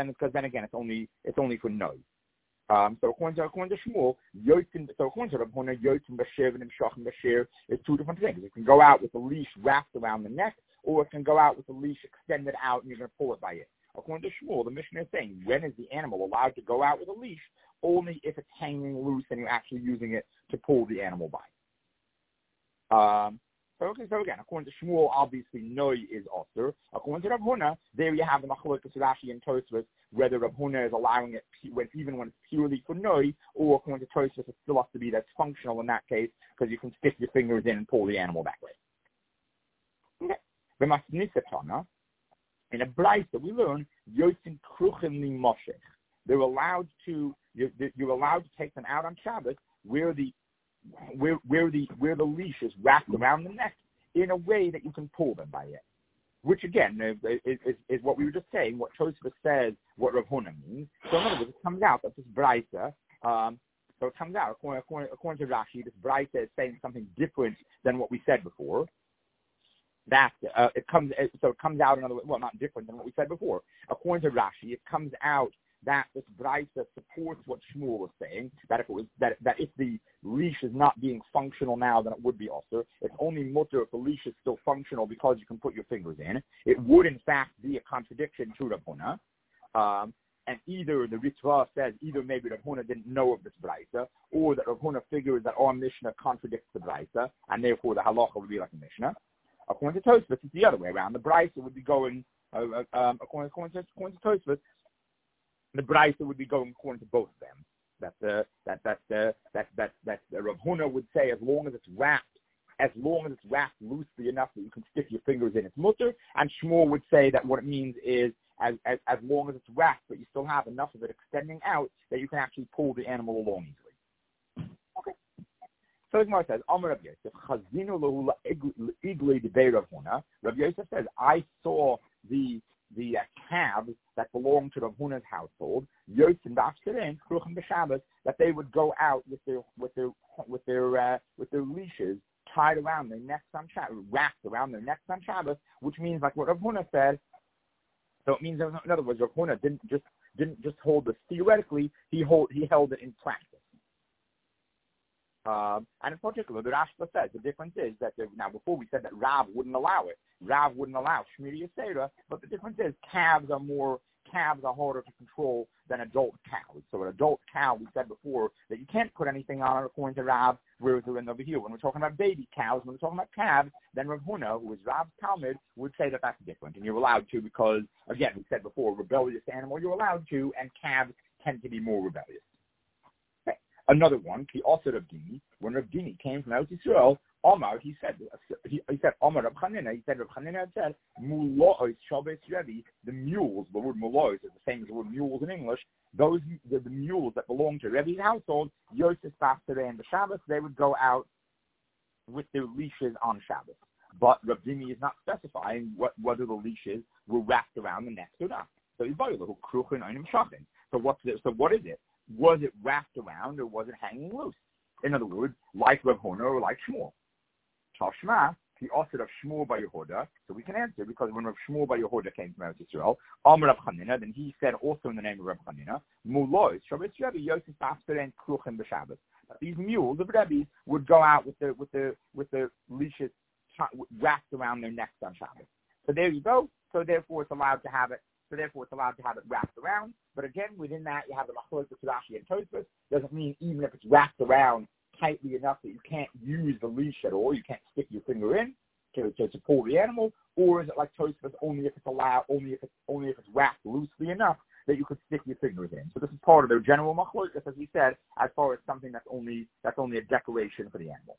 S1: for no. So according to Shmuel, according to Rav Huna, yotzim b'shev and imshachim b'shev is two different things. It can go out with the leash wrapped around the neck, or it can go out with the leash extended out and you're going to pull it by it. According to Shmuel, the Mishnah is saying, when is the animal allowed to go out with a leash? Only if it's hanging loose and you're actually using it to pull the animal by. So again, according to Shmuel, obviously Noi is also. According to Rav Huna, there you have the Machlokes Rashi and Tosfos, whether Rav Huna is allowing it even when it's purely for Noi, or according to Tosfos, it still has to be that's functional in that case, because you can stick your fingers in and pull the animal that way. Okay. In a brayta that we learn, Yotzin Kruchim Li Moshech. You're allowed to take them out on Shabbos where the leash is wrapped around the neck in a way that you can pull them by it. Which again is what we were just saying, what Tosfos says, what Rav Huna means. So in other words, it comes out that this brayta, so it comes out, according to Rashi, this brayta is saying something different than what we said before. It comes out another way, well, not different than what we said before. According to Rashi, it comes out that this brayta supports what Shmuel was saying, that if the leash is not being functional now, then it would be also. It's only mutter if the leash is still functional because you can put your fingers in. It would in fact be a contradiction to Rav Huna. And either the Ritva says, either maybe Rav Huna didn't know of this brayta, or that Rav Huna figures that our Mishnah contradicts the brayta, and therefore the halacha would be like a Mishnah. According to Tosfos, it's the other way around. The brayta would be going, according to Tosfos, the brayta would be going according to both of them. That Rav Huna would say as long as it's wrapped loosely enough that you can stick your fingers in, it's mutter. And Shmuel would say that what it means is as long as it's wrapped, but you still have enough of it extending out that you can actually pull the animal along easily. Okay. So the Gemara says, Amar Rav Yosef, Chazinu lahu iglei debei Rav Huna. Rav Yosef says, I saw the calves that belonged to Rav Huna's household, Yotzim b'Afsirei Kruchim b'Shabbos, that they would go out with their leashes tied around their necks on Shabbos, wrapped around their necks on Shabbos, which means like what Rav Huna said. So it means, in other words, Rav Huna didn't just hold this theoretically; he held it in practice. And in particular, the Rashba says the difference is that now before we said that Rav wouldn't allow it. Rav wouldn't allow Shmiri Yisera, but the difference is calves are harder to control than adult cows. So an adult cow, we said before that you can't put anything on it according to Rav, whereas over here, when we're talking about baby cows, when we're talking about calves, then Rav Huna, who is Rav's Talmud, would say that that's different. And you're allowed to because, again, we said before, rebellious animal, you're allowed to, and calves tend to be more rebellious. Okay. Another one, he also Rav Dini, when Rav Dini came from Eretz Yisrael, Omar, he said, Omar Rav Chanina, he said, Rav Chanina had said, Mulois Shabbos Revi, the mules, the word mulois is the same as the word mules in English, the mules that belong to Revi's household, Yosef Baftere and the Shabbos, they would go out with their leashes on Shabbos. But Rav Dini is not specifying whether the leashes were wrapped around the neck or not. So he's very little kruchin einim shachin. So what is it? Was it wrapped around or was it hanging loose? In other words, like Rav Huna or like Shmuel. Shashma, he also Rav Shmuel by Yehuda, so we can answer because when Rav Shmuel by Yehuda came from Eretz Yisrael, Amar Rav Chanina, then he said also in the name of Rav Chanina, Mulois Shabbos Rebbe Yosef Bafter and Kruchim b'Shabbos. These mules of Rebbe would go out with the leashes wrapped around their necks on Shabbos. So there you go. So therefore it's allowed to have it. Wrapped around. But again, within that you have the Machlokes Rashi and Tosfos. Doesn't mean even if it's wrapped around tightly enough that you can't use the leash at all, you can't stick your finger in. to pull the animal, or is it like Tosfos only if it's allowed, only if it's wrapped loosely enough that you could stick your fingers in? So this is part of their general machlokes, as we said, as far as something that's only a decoration for the animal.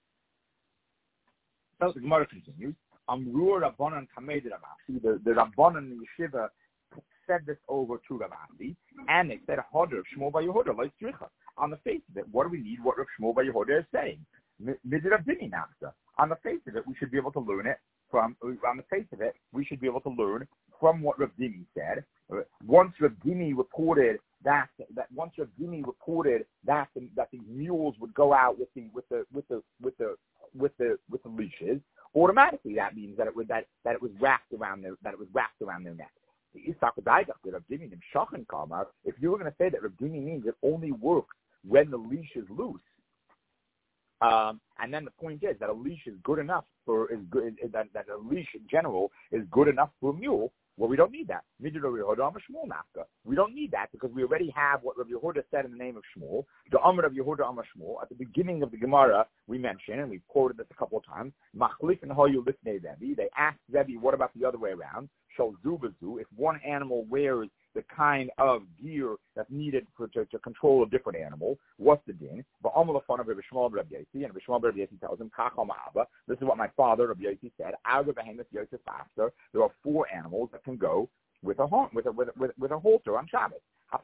S1: So the Gemara continues. Amrur Rabbanan Kamed Ravasi. The Rabbanan in Yeshiva said this over to Ravasi, and they said Hoder Shmuel Bar Yehuda like Stricha. On the face of it, what do we need? What Rav Shmuel Bar Yehuda is saying? Midid of Dini Nafsa. On the face of it, we should be able to learn it from. On the face of it, we should be able to learn from what Rav Dimi said. Once Rav Dimi reported that the mules would go out with the leashes, automatically that means that it was wrapped around their neck. If you were going to say that Rav Dimi means it only works when the leash is loose, and then the point is that a leash is good enough that a leash in general is good enough for a mule. Well, we don't need that. We don't need that because we already have what Rav Yehuda said in the name of Shmuel. The Amr of Yehuda Amar Shmuel. At the beginning of the Gemara, we mentioned, and we've quoted this a couple of times, they asked Rebbe, what about the other way around? If one animal wears the kind of gear that's needed to control a different animal, what's the din? But and Rabbi Shmuel Bar Yossi tells him, this is what my father Rabbi Yossi said. There are 4 animals that can go with a halter on Shabbos. A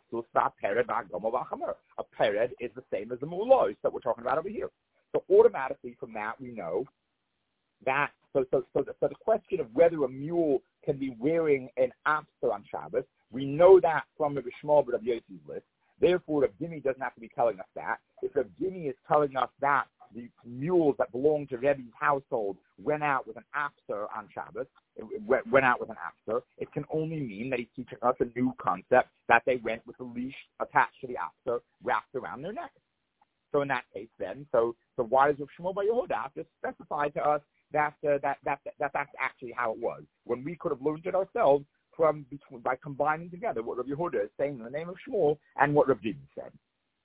S1: pered is the same as the mulos that we're talking about over here. So automatically from that we know that. So the question of whether a mule can be wearing an apster on Shabbos, we know that from Rabbi Shmuel Bar Yossi's list. Therefore, Rav Dimi doesn't have to be telling us that. If Rav Dimi is telling us that the mules that belong to Rebbe's household went out with an apster on Shabbos, it can only mean that he's teaching us a new concept, that they went with a leash attached to the apster wrapped around their neck. So in that case then, so why does Rav Shmuel Bar Yehuda have to specify to us that's actually how it was, when we could have learned it ourselves by combining together what Rav Yehuda is saying in the name of Shmuel and what Rav Dimi said?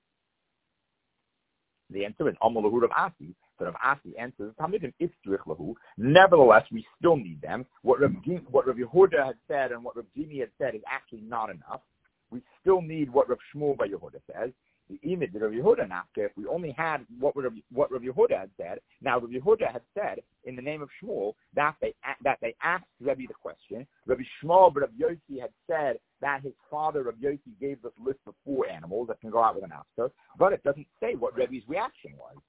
S1: The answer is Amalahu Rav Asi. So Rav Asi answers, nevertheless, we still need them. What Rav Yehuda had said and what Rav Dimi had said is actually not enough. We still need what Rav Shmuel Bar Yehuda says. The image of Rav Yehuda Nafka, if we only had what Rav Yehuda had said. Now Rav Yehuda had said in the name of Shmuel that they asked Rebbe the question. Rabbi Shmuel Bar Yossi had said that his father Rabbi Yossi gave this list of 4 animals that can go out with an apster, but it doesn't say what Rebbe's reaction was.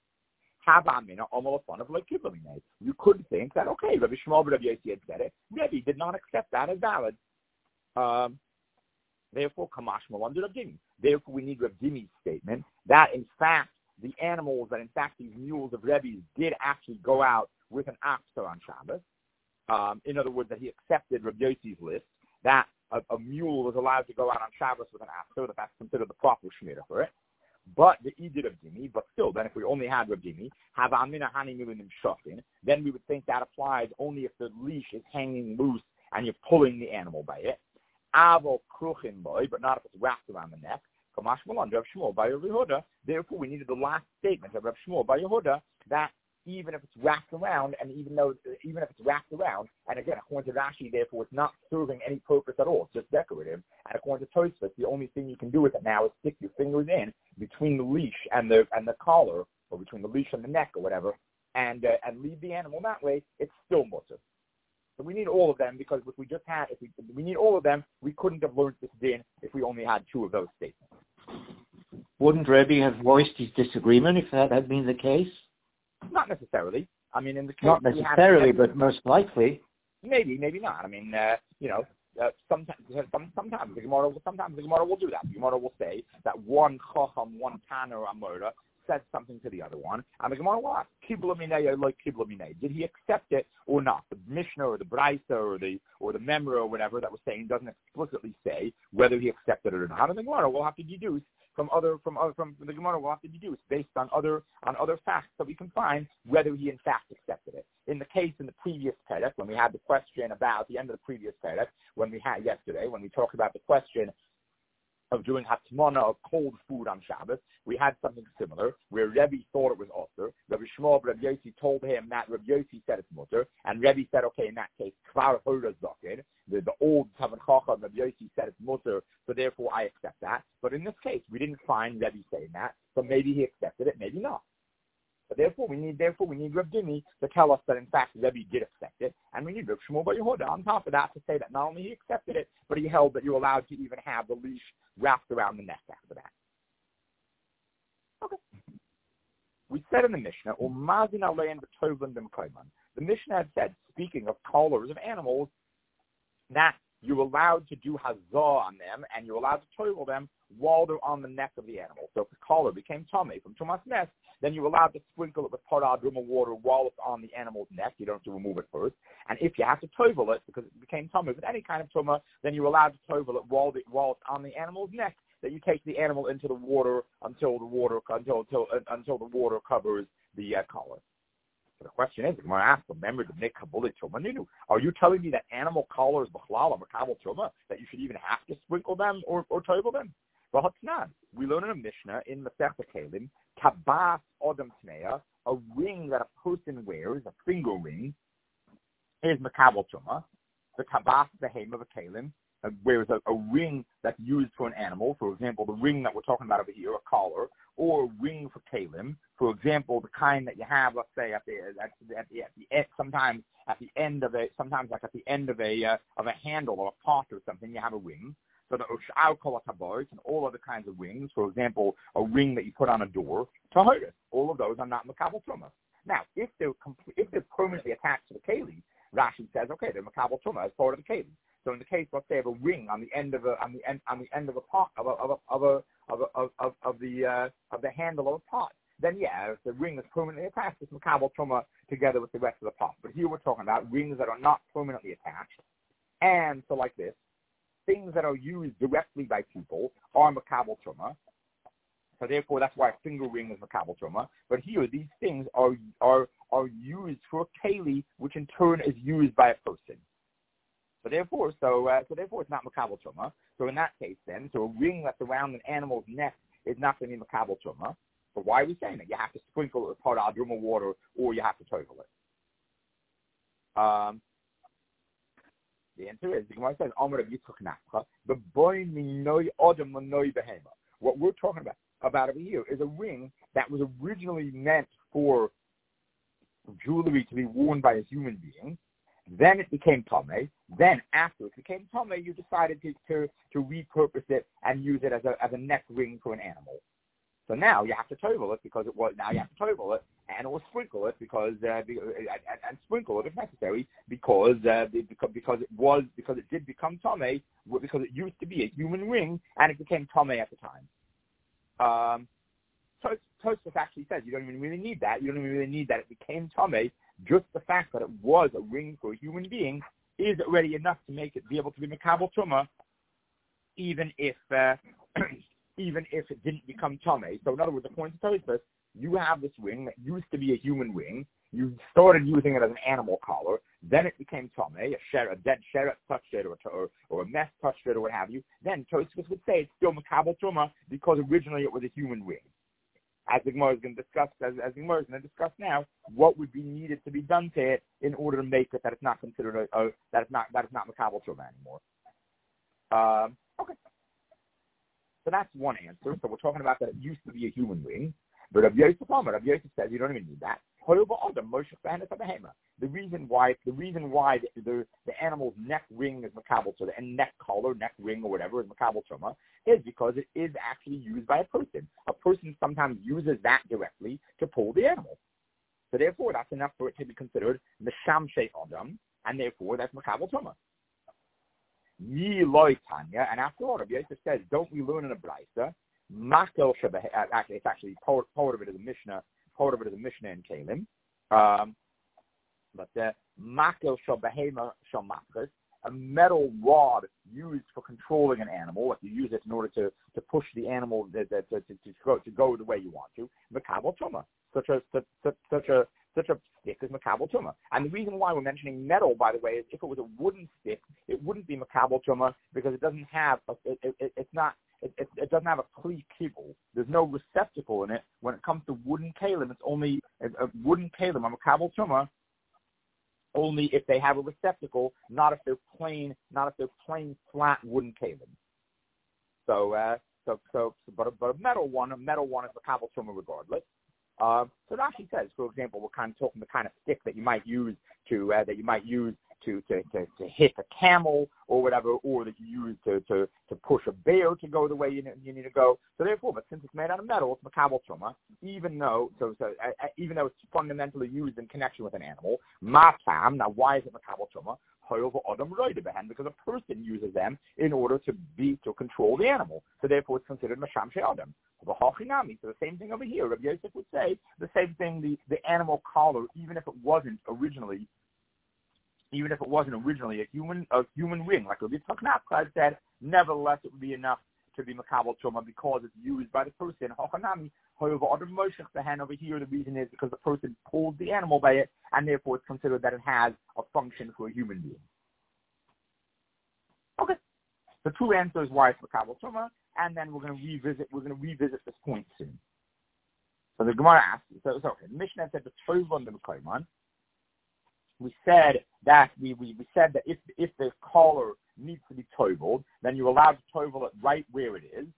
S1: You could think that Rabbi Shmuel Bar Yossi had said it. Rebbe did not accept that as valid. Therefore, Kamash Malanda Rav Dimi. Therefore, we need Rav Dimi's statement that, in fact, these mules of Rebbe's did actually go out with an apster on Shabbos. In other words, that he accepted Rav Yossi's list, that a mule was allowed to go out on Shabbos with an apster, that that's considered the proper shmira for it. But the Edid of Dimi, but still, then if we only had Rav Dimi, then we would think that applies only if the leash is hanging loose and you're pulling the animal by it. Avo kruchin boy, but not if it's wrapped around the neck. Kamash Malon Rav Shmuel Bar Yehuda. Therefore, we needed the last statement of Rav Shmuel Bar Yehuda that even if it's wrapped around, and even if it's wrapped around, and again, according to Rashi, therefore, it's not serving any purpose at all. It's just decorative. And according to Tosfos, the only thing you can do with it now is stick your fingers in between the leash and the collar, or between the leash and the neck, or whatever, and leave the animal that way. It's still mutter. So we need all of them, because if we need all of them, we couldn't have learned this din if we only had 2 of those statements.
S2: Wouldn't Rebbe have voiced his disagreement if that had been the case?
S1: Not necessarily. I mean, in the case
S2: not necessarily, but most likely.
S1: Maybe not. I mean, sometimes the Gemara will do that. The Gemara will say that one chacham, one tanner amora said something to the other one, and the Gemara will ask, Kibla minei like Kibla minei. Did he accept it or not? The Mishnah or the Braisa or the Memra or whatever that was saying doesn't explicitly say whether he accepted it or not. And the Gemara will have to deduce from the Gemara will have to deduce based on other facts that we can find whether he in fact accepted it. In the case in the previous Perek, when we had the question about the end of the previous Perek, when we had yesterday, when we talked about the question of doing hatmana of cold food on Shabbos, we had something similar where Rebbe thought it was also. Rabbi Shmuel, Rabbi Yossi told him that Rabbi Yossi said it's mutter, and Rebbe said, okay, in that case, kvar hoda zokin, the old Tavan Chacham, Rabbi Yossi said it's mutter, so therefore I accept that. But in this case, we didn't find Rebbe saying that, so maybe he accepted it, maybe not. But therefore we need Reb Dimi to tell us that in fact Rebbe did accept it, and we need Reb Shmuel Bar Yehuda on top of that to say that not only he accepted it, but he held that you're allowed to even have the leash wrapped around the neck after that. Okay. We said in the Mishnah, the Mishnah had said, speaking of collars of animals, that you're allowed to do hazah on them, and you're allowed to toivel them while they're on the neck of the animal. So if the collar became tummy from Tumas Nes, then you're allowed to sprinkle it with parad ruma water while it's on the animal's neck. You don't have to remove it first. And if you have to toivel it, because it became tummy with any kind of tumah, then you're allowed to toivel it while it's on the animal's neck. That you take the animal into the water until the water covers the collar. So the question is, I'm going to ask, remember the Nik Kabbalah Tumah Ninu. Are you telling me that animal collars, B'chlal, or Makabal Tumah, that you should even have to sprinkle them or toivel them? Well, we learn in a Mishnah in Masechta Kelim, Kabas Odom Tmeya, a ring that a person wears, a finger ring, is Makabal Tumah. The Kabas, the Haim of a Kelim, wears a ring that's used for an animal. For example, the ring that we're talking about over here, a collar, or a ring for kalim. For example, the kind that you have, let's say, sometimes at the end of a handle or a pot or something, you have a ring. So the ush'al kol hataboros and all other kinds of rings. For example, a ring that you put on a door, tahoris. All of those are not makabel truma. Now, if they're permanently attached to the keli, Rashi says, okay, they're makabel truma as part of the keli. So in the case, let's say, of a ring on the end of a pot of the handle of a pot, then yeah, if the ring is permanently attached, it's makabel truma together with the rest of the pot. But here we're talking about rings that are not permanently attached, and so like this, things that are used directly by people are makabel truma. So therefore, that's why a finger ring is makabel truma. But here, these things are used for a keli, which in turn is used by a person. So therefore, it's not makabel truma. So in that case, then, so a ring that's around an animal's neck is not going to be makabel truma. So why are we saying that? You have to sprinkle it with part of adruma water, or you have to toivel it. The answer is, the Gemara says, what we're talking about over here is a ring that was originally meant for jewelry to be worn by a human being. Then it became tameh. Then after it became tameh, you decided to repurpose it and use it as a neck ring for an animal. So now you have to toivel it because it was. Now you have to toivel it or sprinkle it and sprinkle it if necessary because it did become tameh, because it used to be a human ring and it became tameh at the time. Tosfos actually says you don't even really need that. You don't even really need that it became tameh. Just the fact that it was a ring for a human being is already enough to make it be able to be makabel truma, even if it didn't become tameh. So in other words, according to Tosfos, you have this ring that used to be a human ring. You started using it as an animal collar. Then it became tameh. A dead sheret touched it, or a mess touched it, or what have you. Then Tosfos would say it's still makabel truma because originally it was a human ring. As the Gemara is going to discuss, now, what would be needed to be done to it in order to make it that it's not considered that it's not makabel truma anymore. Okay, so that's one answer. So we're talking about that it used to be a human ring, but Rabbi Yosef says you don't even need that. The reason why the animal's neck ring is makabel truma, and neck collar, neck ring, or whatever is makabel truma, is because it is actually used by a person. A person sometimes uses that directly to pull the animal. So therefore, that's enough for it to be considered meshamshei adam, and therefore that's makabel truma. Yi loy tanya, and after all, Rabbi Yosef says, don't we learn in a brayso? Makel shebeh. Actually, it's actually part of it is a Mishnah. Part of it is a Mishnah in Kalim. But the makel shebehema shamachas, a metal rod used for controlling an animal. If you use it in order to push the animal to go the way you want to, makabel truma. Such such a stick is makabel tuma. And the reason why we're mentioning metal, by the way, is if it was a wooden stick, it wouldn't be makabel tuma because it doesn't have it doesn't have a kli kibble. There's no receptacle in it. When it comes to wooden kalim, it's only a wooden kalim on makabel tuma only if they have a receptacle, not if they're plain flat wooden kalim. But a metal one is makabel tuma regardless. So Rashi says, for example, we're kind of talking the kind of stick that you might use to hit a camel or whatever, or that you use to push a bear to go the way you need to go. So therefore, but since it's made out of metal, it's makabel tuma, even though it's fundamentally used in connection with an animal. Matam. Now, why is it makabel tuma? Because a person uses them in order to control the animal. So therefore, it's considered masham she'adam. So the same thing over here. Rabbi Yosef would say the same thing. The animal collar, even if it wasn't originally a human ring, like Rabbi Yitzchak Nachman said, nevertheless it would be enough to be makabel tuma because it's used by the person. Hochanami, however, over here the reason is because the person pulls the animal by it, and therefore it's considered that it has a function for a human being. Okay, the two answers why it's makabel tuma, and then we're going to revisit this point soon. So the Gemara asks, so okay, the Mishnah said the Tov on the Mekayman. We said that if the collar needs to be toveled, then you're allowed to tovel it right where it is.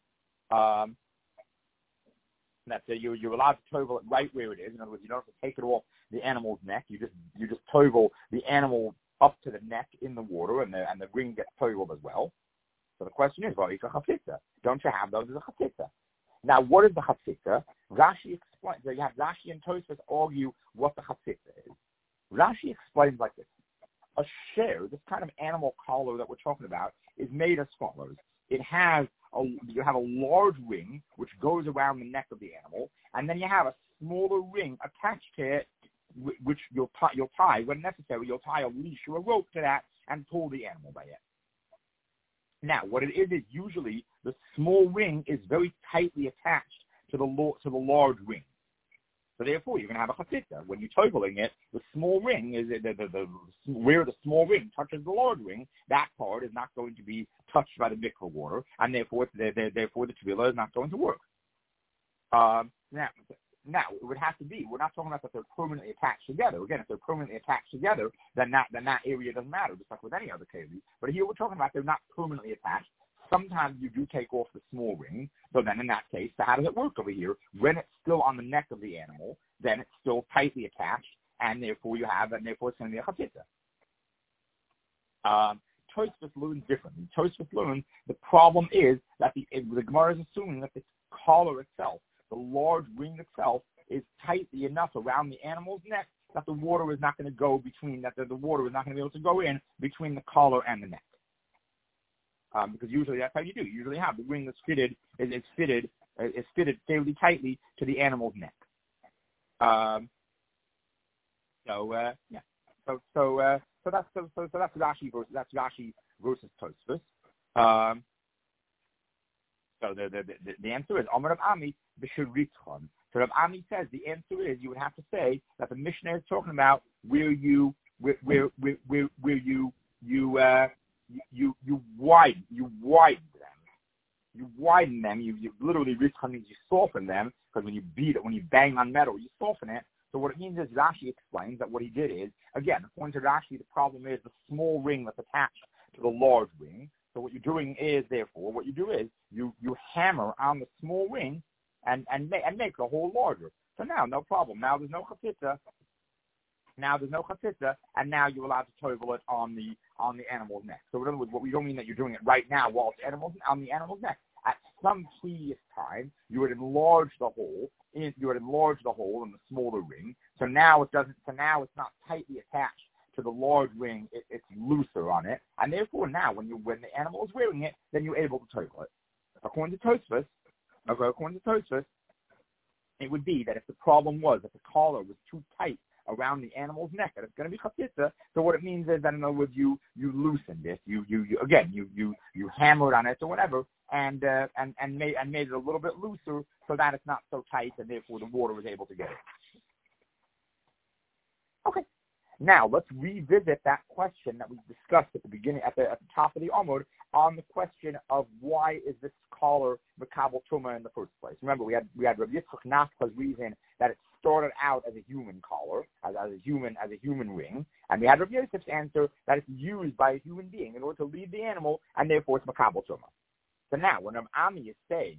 S1: You're allowed to tovel it right where it is. In other words, you don't have to take it off the animal's neck. You just tovel the animal up to the neck in the water, and the ring gets toveled as well. So the question is, well, it's a chatzitza. Don't you have those as a chatzitza? Now, what is the chatzitza? Rashi explains. So you have Rashi and Tosfos argue what the chatzitza is. Rashi explains like this. A share, this kind of animal collar that we're talking about, is made as follows. You have a large ring which goes around the neck of the animal, and then you have a smaller ring attached to it, which you'll tie when necessary. You'll tie a leash or a rope to that and pull the animal by it. Now, what it is usually the small ring is very tightly attached to the large ring. So therefore, you're going to have a chatzitza. When you're toveling it, the small ring is where the small ring touches the large ring. That part is not going to be touched by the mikvah water, and therefore the tevilah is not going to work. Now it would have to be. We're not talking about that they're permanently attached together. Again, if they're permanently attached together, then that area doesn't matter, just like with any other keli. But here we're talking about they're not permanently attached. Sometimes you do take off the small ring. So then in that case, so how does it work over here? When it's still on the neck of the animal, then it's still tightly attached, and therefore it's going to be a chatzitza. Tosfos learns differently. Tosfos learns the problem is that the Gemara is assuming that the collar itself, the large ring itself, is tightly enough around the animal's neck that the water is not going to go between, that the water is not going to be able to go in between the collar and the neck. Because usually that's how you do. You usually have the ring that's fitted fairly tightly to the animal's neck. So that's Rashi versus Tosfos. So the answer is Amar Rav Ami b'shiritzchon. So Rav Ami says the answer is you would have to say that the Mishnah is talking about where you widen them. You literally ritzchon means you soften them, because when you beat it, when you bang on metal, you soften it. So what it means is Rashi explains that what he did is, again, according to Rashi, the problem is the small ring that's attached to the large ring. So what you're doing is, therefore, you hammer on the small ring and make the hole larger. So now, no problem. Now there's no chatzitza. And now you're allowed to tovel it on the animal's neck. So in other words, we don't mean that you're doing it right now while it's on the animal's neck. At some previous time, you would enlarge the hole in the smaller ring. So now it's not tightly attached to the large ring. It's looser on it, and therefore now when the animal is wearing it, then you're able to tovel it. According to Tosfos, it would be that if the problem was that the collar was too tight around the animal's neck, and it's going to be chatzitza. So what it means is that in other words, you loosened it, you hammered on it or whatever, and made it a little bit looser so that it's not so tight, and therefore the water was able to get it. Okay. Now let's revisit that question that we discussed at the beginning, at the top of the Amud, on the question of why is this collar Makabel Tuma in the first place. Remember, we had Rabbi Yitzchak Nafka's reason that it started out as a human collar, as a human ring, and we had Rabbi Yosef's answer that it's used by a human being in order to lead the animal, and therefore it's Makabel Tuma. So now, when Ami is saying,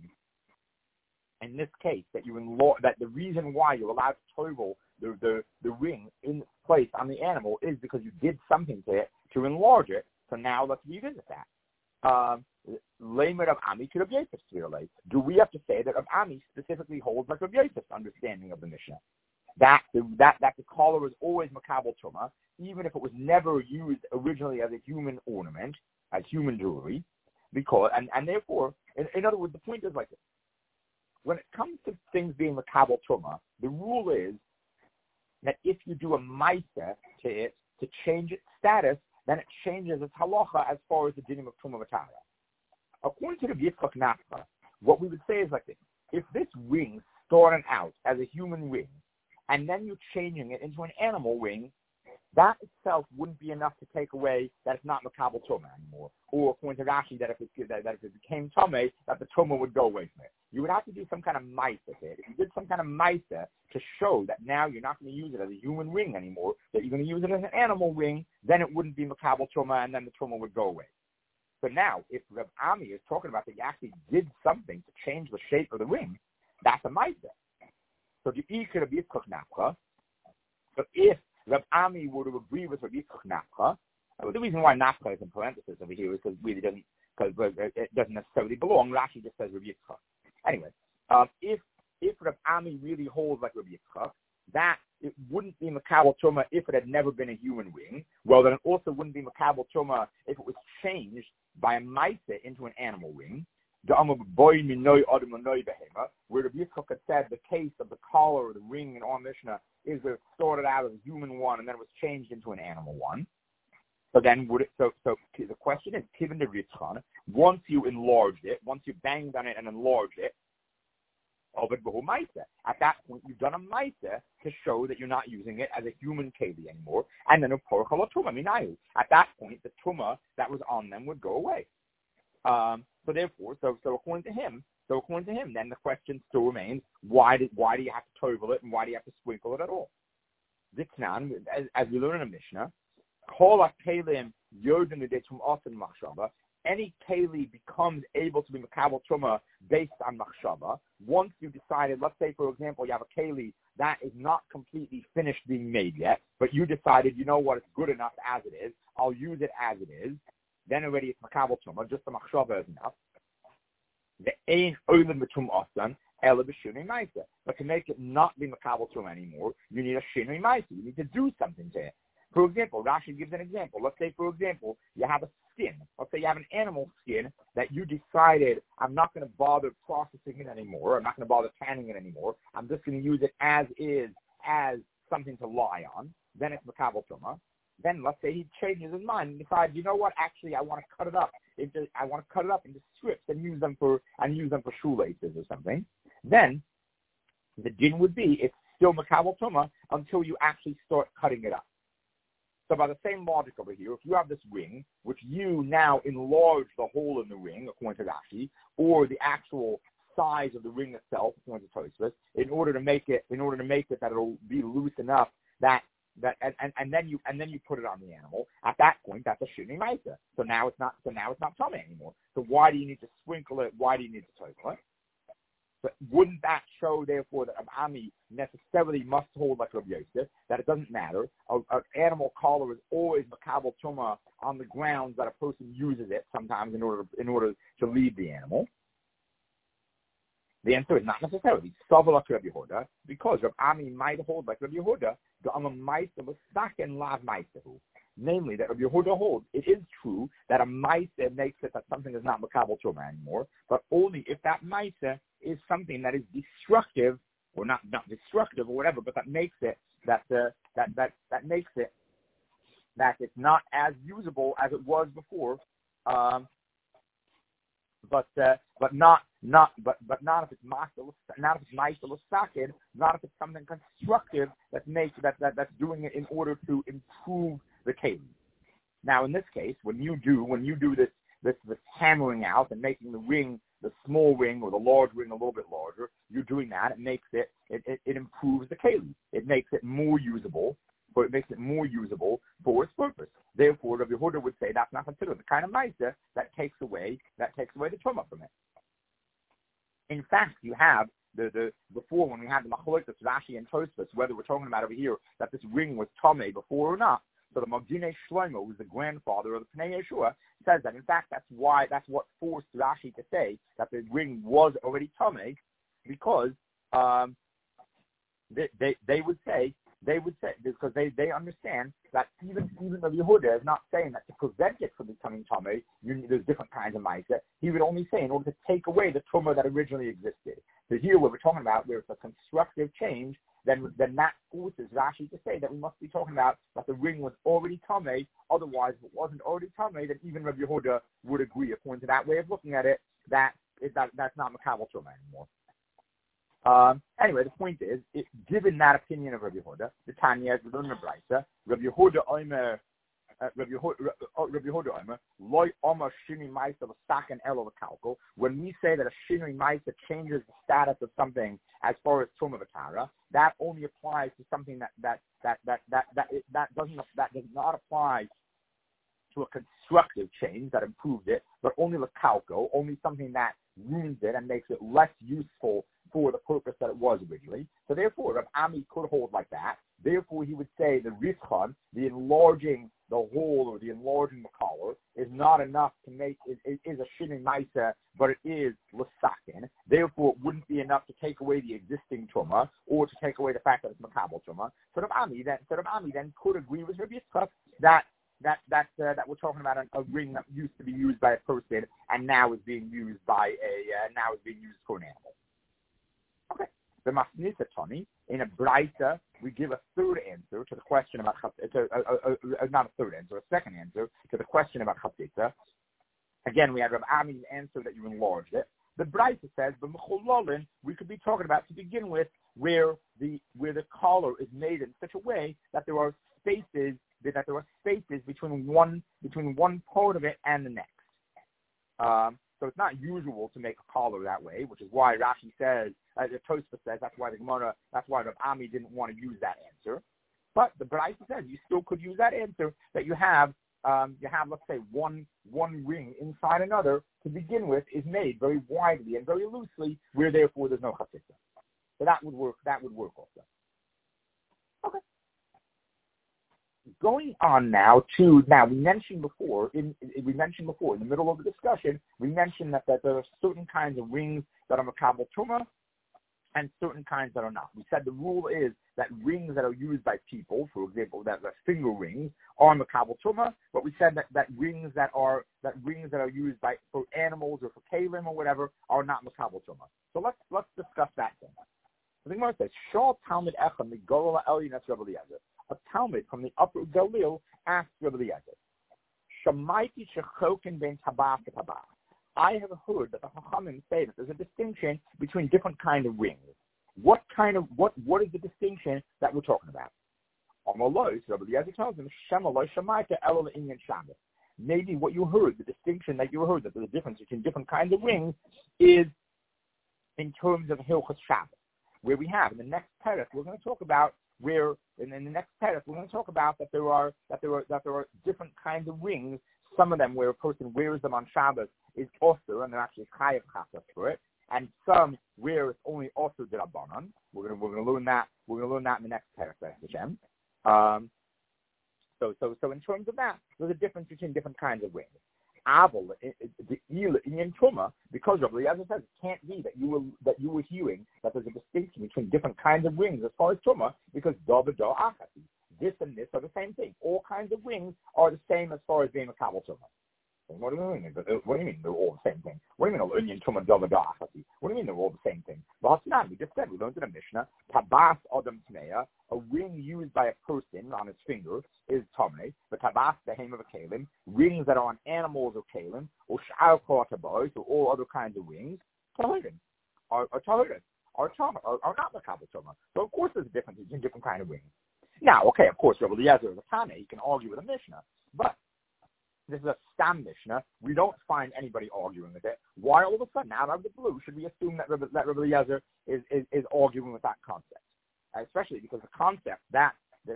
S1: in this case, that that the reason why you're allowed to toivel the ring in place on the animal is because you did something to it to enlarge it. So now let's revisit that. Lamed of Ami to Rabbi Yosef's clearly. Do we have to say that Rav Ami specifically holds like Rabbi Yosef's understanding of the Mishnah? That the collar was always Makabel Tuma, even if it was never used originally as a human ornament, as human jewelry, because and therefore, in other words, the point is like this. When it comes to things being Makabel Tuma, the rule is that if you do a maisa to it to change its status, then it changes its halacha as far as the dinim of Tuma Matara. According to the Yitzchak Nafka, what we would say is like this. If this ring started out as a human ring, and then you're changing it into an animal ring, that itself wouldn't be enough to take away that it's not Makabel Tuma anymore. Or according to Rashi, that if it became Tome, that the Tuma would go away from it. You would have to do some kind of maisa with it. If you did some kind of maisa to show that now you're not going to use it as a human ring anymore, that you're going to use it as an animal ring, then it wouldn't be Makabel Tuma, and then the Tuma would go away. So now, if Rav Ami is talking about that you actually did something to change the shape of the ring, that's a maisa. So the Ikar of Yitzchak Nafka, so if Rav Ami were to agree with Rav Yitzchak Nafka, the reason why Nafka is in parentheses over here is because it doesn't necessarily belong. Rashi just says Rav Yitzchak. Anyway, if Rav Ami really holds like Rav Yitzchak, that it wouldn't be Makabel Tuma if it had never been a human ring. Well, then it also wouldn't be Makabel Tuma if it was changed by a maisa into an animal ring. Where Rav Yitzchak had said the case of the collar or the ring in our Mishnah is that it started out as a human one and then it was changed into an animal one. So then, so the question is, given the Ritzchan, once you enlarged it, once you banged on it and enlarged it, at that point you've done a maisa to show that you're not using it as a human keli anymore, and then at that point the tuma that was on them would go away. So therefore, so according to him, then the question still remains: why do you have to tovel it and why do you have to sprinkle it at all? Ziknan, as we learn in the Mishnah, any keli becomes able to be Makabel Tuma based on machshava. Once you decided, let's say for example, you have a keli that is not completely finished being made yet, but you decided, you know what, it's good enough as it is. I'll use it as it is. Then already it's Makabel Tuma. Just the machshava is enough. The ain oilim betum asan ela b'shinui ma'isa. But to make it not be Makabel Tuma anymore, you need a shinui ma'isa. You need to do something to it. For example, Rashi gives an example. Let's say, for example, you have a skin. Let's say you have an animal skin that you decided, I'm not going to bother processing it anymore. I'm not going to bother tanning it anymore. I'm just going to use it as is, as something to lie on. Then it's Makabel Tuma. Then let's say he changes his mind and decides, you know what? Actually, I want to cut it up into strips and use them for shoelaces or something. Then the din would be it's still Makabel Tuma until you actually start cutting it up. So by the same logic over here, if you have this ring, which you now enlarge the hole in the ring, according to Rashi, or the actual size of the ring itself, according to Tosfos, in order to make it that it'll be loose enough and then you put it on the animal. At that point, that's a shinui ma'isa. So now it's not tummy anymore. So why do you need to sprinkle it? Why do you need to toivel it? But wouldn't that show, therefore, that Ami necessarily must hold like Rabbi Yosef, that it doesn't matter? An animal collar is always Makabel Tuma on the grounds that a person uses it sometimes in order to lead the animal. The answer is not necessarily. Savar like Rabbi Yehuda, because Rabbi Ami might hold like Rabbi Yehuda, the Amma Ma'isa was Saken Lav Ma'isa. Namely, that Rabbi Yehuda holds, it is true that a Ma'isa makes it that something is not Makabel Tuma anymore, but only if that Ma'isa is something that is destructive, or not destructive or whatever, but that makes it that makes it that it's not as usable as it was before, but not not if it's ma'aseh, not if it's ma'aseh l'sakid, not if it's something constructive that's doing it in order to improve the kelim. Now, in this case, when you do this hammering out and making the ring, the small ring or the large ring a little bit larger, you're doing that. It makes it improves the kelim. It makes it more usable. But it makes it more usable for its purpose. Therefore, Rabbi Yehuda would say that's not considered the kind of ma'aseh that takes away the tumah from it. In fact, you have the before when we had the machlokes Rashi and Tosfos, whether we're talking about over here that this ring was tameh before or not. So the Magdinei Shlomo, who's the grandfather of the Pnei Yeshua, says that in fact that's what forced Rashi to say that the ring was already tameh, because they would say because they understand that even though Yehuda is not saying that to prevent it from becoming tameh, there's different kinds of ma'aseh. He would only say in order to take away the tumah that originally existed. So here, what we're talking about, where it's a constructive change, then that forces Rashi to say that we must be talking about that the ring was already tameh. Otherwise, if it wasn't already tameh, then even Rabbi Yehuda would agree, according to that way of looking at it, that's not makabel tumah anymore. Anyway, the point is, given that opinion of Rabbi Yehuda, the Tanya is within the Brisa, Rabbi Yehuda Omer, Loi Omer Shinui Ma'aseh L'Saken Elo L'Kalko. When we say that a Shinui Ma'aseh changes the status of something as far as Tumah V'Tara, that only applies to something that does not apply to a constructive change that improves it, but only L'Kalko, only something that ruins it and makes it less useful for the purpose that it was originally. So therefore, Rav Ami could hold like that. Therefore, he would say the Rifchan, the enlarging the hole or the enlarging the collar, is not enough to make it is a Shinui Ma'aseh, but it is L'Saken. Therefore, it wouldn't be enough to take away the existing Tumah or to take away the fact that it's Makabel Tumah. So Rav Ami then could agree with Rabbi Yitzchak that we're talking about a ring that used to be used by a person and now is being used for an animal. Okay. The Masnisa Tani, in a Braita, we give a third answer to the question about not a third answer, a second answer to the question about Chatzitza. Again, we had Rav Ami's answer that you enlarged it. The Braita says, but Mechololin, we could be talking about to begin with where the collar is made in such a way that there are spaces between one part of it and the next. So it's not usual to make a collar that way, which is why Rashi says, Tosfos says, that's why Rav Ami didn't want to use that answer. But the Braita says you still could use that answer, that you have let's say one ring inside another to begin with is made very widely and very loosely, where therefore there's no chatzitza. So that would work also. Okay. Going on now, we mentioned before in the middle of the discussion, we mentioned that there are certain kinds of rings that are makabel tumah and certain kinds that are not. We said the rule is that rings that are used by people, for example, that finger rings, are makabel tumah, but we said that rings that are used for animals or for kelim or whatever are not makabel tumah. So let's discuss that then. The Gemara says, Shal Talmud Echad Migolal Elionas Rabbi Eliezer. A Talmud from the Upper Galil asked Rabbi Eliezer, Shamaiti Shechokin ben Tabach Tabach. I have heard that the Chachamim say that there's a distinction between different kind of rings. What is the distinction that we're talking about? Amalois, Rabbi Eliezer tells him, Shemaloi Shamaita Elul Inyan Shabbos. Maybe what you heard, the distinction that you heard, that there's a difference between different kinds of rings, is in terms of Hilchos Shabbos. Where we have in the next parak, we're going to talk about that there are different kinds of rings. Some of them where a person wears them on Shabbos is also, and they're actually chayav chasas for it, and some where it's only also d'Rabbanan. We're going to learn that. We're going to learn that in the next parak, Hashem. So in terms of that, there's a difference between different kinds of rings. Aval, in Tumah, because Rabbi Eliezer says it can't be that you were hearing that there's a distinction between different kinds of rings as far as Tumah, because this and this are the same thing. All kinds of rings are the same as far as being a kabel Tumah. What do you mean? What do you mean they're all the same thing? What do you mean Inyan Tumah Dovada Achati? What do you mean they're all the same thing? We just said, we learned in the Mishnah, Tabas Adam Tmeya, a ring used by a person on his finger is Tameh, but Tabas the name of a Kalim, rings that are on animals or Kalim, or Sha'al Kotaboy, so all other kinds of rings, tahirin, are tahirin, are not makabel tuma. So of course there's a difference between different kind of rings. Now, okay, of course, Rabbi Eliezer is a Tana. You can argue with a Mishnah, but this is a Stam Mishnah. We don't find anybody arguing with it. Why all of a sudden, out of the blue, should we assume that Rabbi Eliezer is arguing with that concept? Especially because the concept that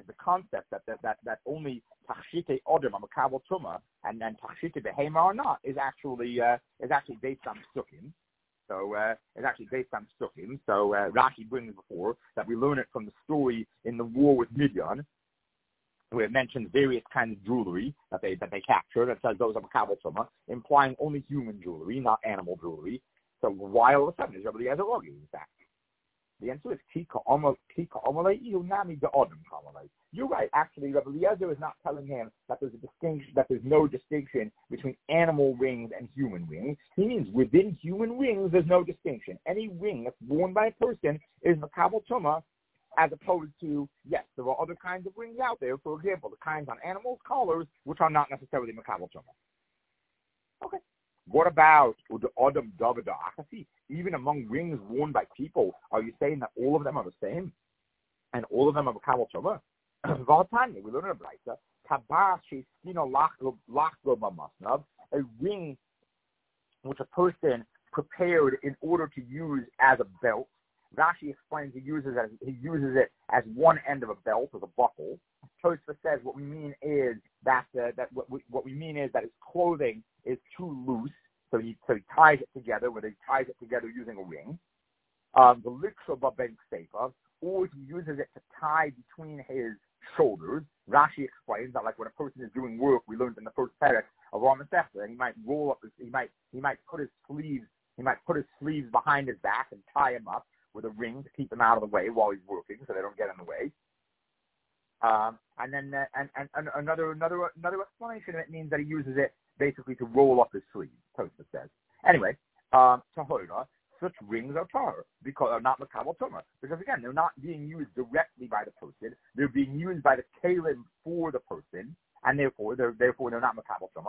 S1: only tachshite odem are makabel tuma and then tachshite behema are not is actually based on sukkim. So it's actually based on sukkim. So Rashi brings before that we learn it from the story in the war with Midian, where it mentions various kinds of jewelry that they captured. It says those are makabel tuma, implying only human jewelry, not animal jewelry. So why all of a sudden is Rabbi Eliezer arguing with that? The answer is Tika Omalei Nami the Odom Kamalei. You're right. Actually, Rabbi Eliezer is not telling him that there's a distinction, that there's no distinction between animal rings and human rings. He means within human rings, there's no distinction. Any ring that's worn by a person is makabel tuma, as opposed to, yes, there are other kinds of rings out there. For example, the kinds on animals' collars, which are not necessarily makabel tuma. Okay. What about the Odom Davida Akasi? Even among rings worn by people, are you saying that all of them are the same? And all of them are makabel tuma? V'hatanya, we learn in a Braisa, Tabas Sheskino Lachlo B'masnav, a ring which a person prepared in order to use as a belt. Rashi explains he uses it as one end of a belt, as a buckle. Tosfos says what we mean is that his clothing is too loose, so he ties it together. Where he ties it together using a ring. The liksha b'ben seifa, or he uses it to tie between his shoulders. Rashi explains that, like when a person is doing work, we learned in the first parak of Rav Masechta, and he might roll up, he might put his sleeves behind his back and tie him up with a ring to keep him out of the way while he's working, so they don't get in the way. And then another explanation, it means that he uses it basically to roll up his sleeves. Tosfos says. Anyway, tahora, such rings are tahor because are not makabel tuma, because again they're not being used directly by the person; they're being used by the kalim for the person, and therefore they're not makabel tuma.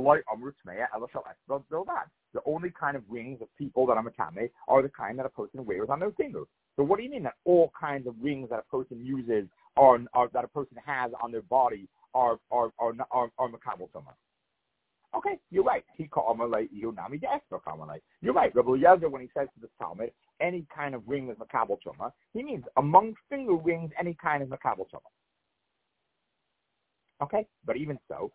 S1: The only kind of rings of people that are makame are the kind that a person wears on their finger. So what do you mean that all kinds of rings that a person uses or that a person has on their body are makabel tuma? Okay, you're right. You're right. Rabbi Eliezer, when he says to the Talmud, any kind of ring is makabel tuma, he means among finger rings, any kind is makabel tuma. Okay, but even so,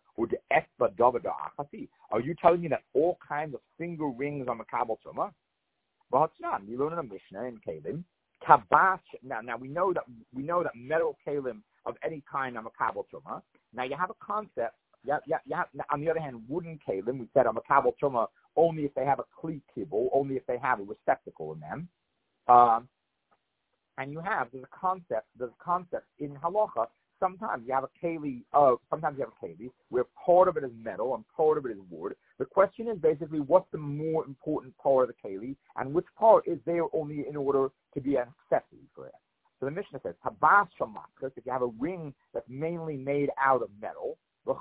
S1: are you telling me that all kinds of finger rings are makabel tuma? Well, it's not. We learn in a Mishnah in Kalim. Kabash. Now we know that metal kalim of any kind are makabel tuma. Now you have a concept. Yeah. On the other hand, wooden kalim, we said are makabel tuma only if they have a kli kibble, only if they have a receptacle in them. And there's a concept in halacha. Sometimes you have a keli where part of it is metal and part of it is wood. The question is basically what's the more important part of the keli and which part is there only in order to be an accessory for it. So the Mishnah says, Habas Shamakras, if you have a ring that's mainly made out of metal, the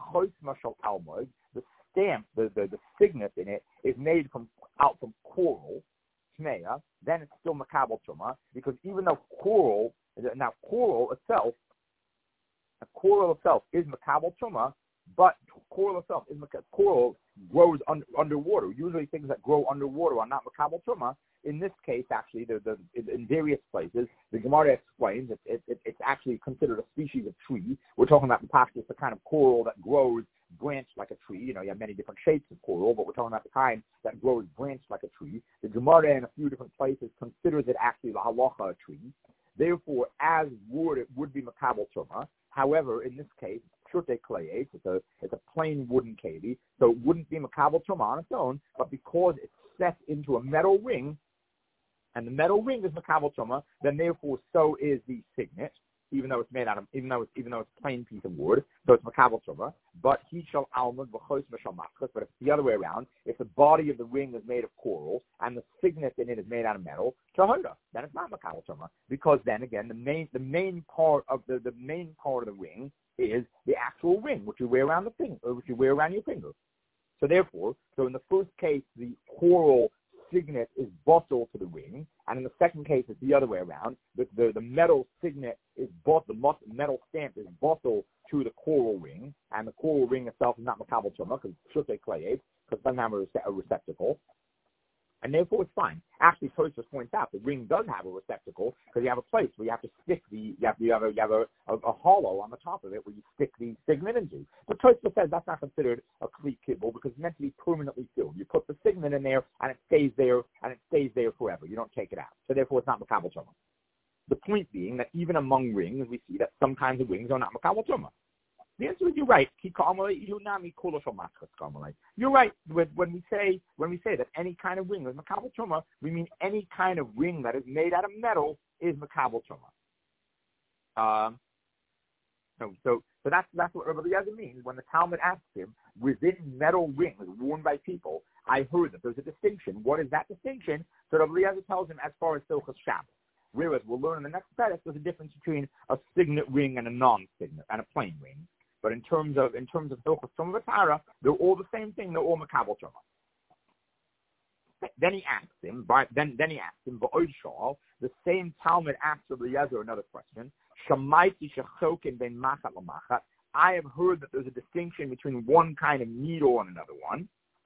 S1: stamp, the signet in it is made from coral, tmeya, then it's still makabel tuma, because even though coral itself is makabel tuma, but coral grows underwater. Usually things that grow underwater are not makabel tuma. In this case, actually, in various places, the Gemara explains it's actually considered a species of tree. We're talking about the kind of coral that grows branched like a tree. You have many different shapes of coral, but we're talking about the kind that grows branched like a tree. The Gemara in a few different places considers it actually the halacha a tree. Therefore, as wood, it would be makabel tuma. However, in this case, it's a plain wooden keli, so it wouldn't be makabel tuma on its own, but because it's set into a metal ring, and the metal ring is makabel tuma, then therefore so is the signet, even though it's plain piece of wood, so it's makabel tuma. But he shall almud v'chos v'shal machas. But if it's the other way around, if the body of the ring is made of coral and the signet in it is made out of metal, tahora, then it's not makabel tuma, because then again the main part of the ring is the actual ring which you wear around your finger. So therefore, in the first case, the coral signet is bottle to the ring, and in the second case it's the other way around. The metal signet is the metal stamp is bottle to the coral ring, and the coral ring itself is not makabel truma because it should say clay, because it doesn't have a receptacle. And therefore, it's fine. Actually, Tosfos points out the ring does have a receptacle because you have a place where you have to stick you have a hollow on the top of it where you stick the signet into. But Tosfos says that's not considered a kli kibbul because it's meant to be permanently filled. You put the signet in there and it stays there forever. You don't take it out. So therefore, it's not makabel truma. The point being that even among rings, we see that some kinds of rings are not makabel truma. The answer is you're right. You're right. When we say that any kind of ring is makabel truma, we mean any kind of ring that is made out of metal is makabel truma. So that's what Rabbi Eliezer means when the Talmud asks him within metal rings worn by people. I heard that there's a distinction. What is that distinction? So Rabbi Eliezer tells him as far as Hilchos Shabbos. Whereas we'll learn in the next parak there's a difference between a signet ring and a non-signet and a plain ring. But in terms of Hilchos Truma v'Tahara, they're all the same thing. They're all makabel truma. Then he asks him. Ba'od shal, the same Talmud asks Rabbi Eliezer another question. Shamaiti shechokin ben machat l'machat. I have heard that there's a distinction between one kind of needle and another one.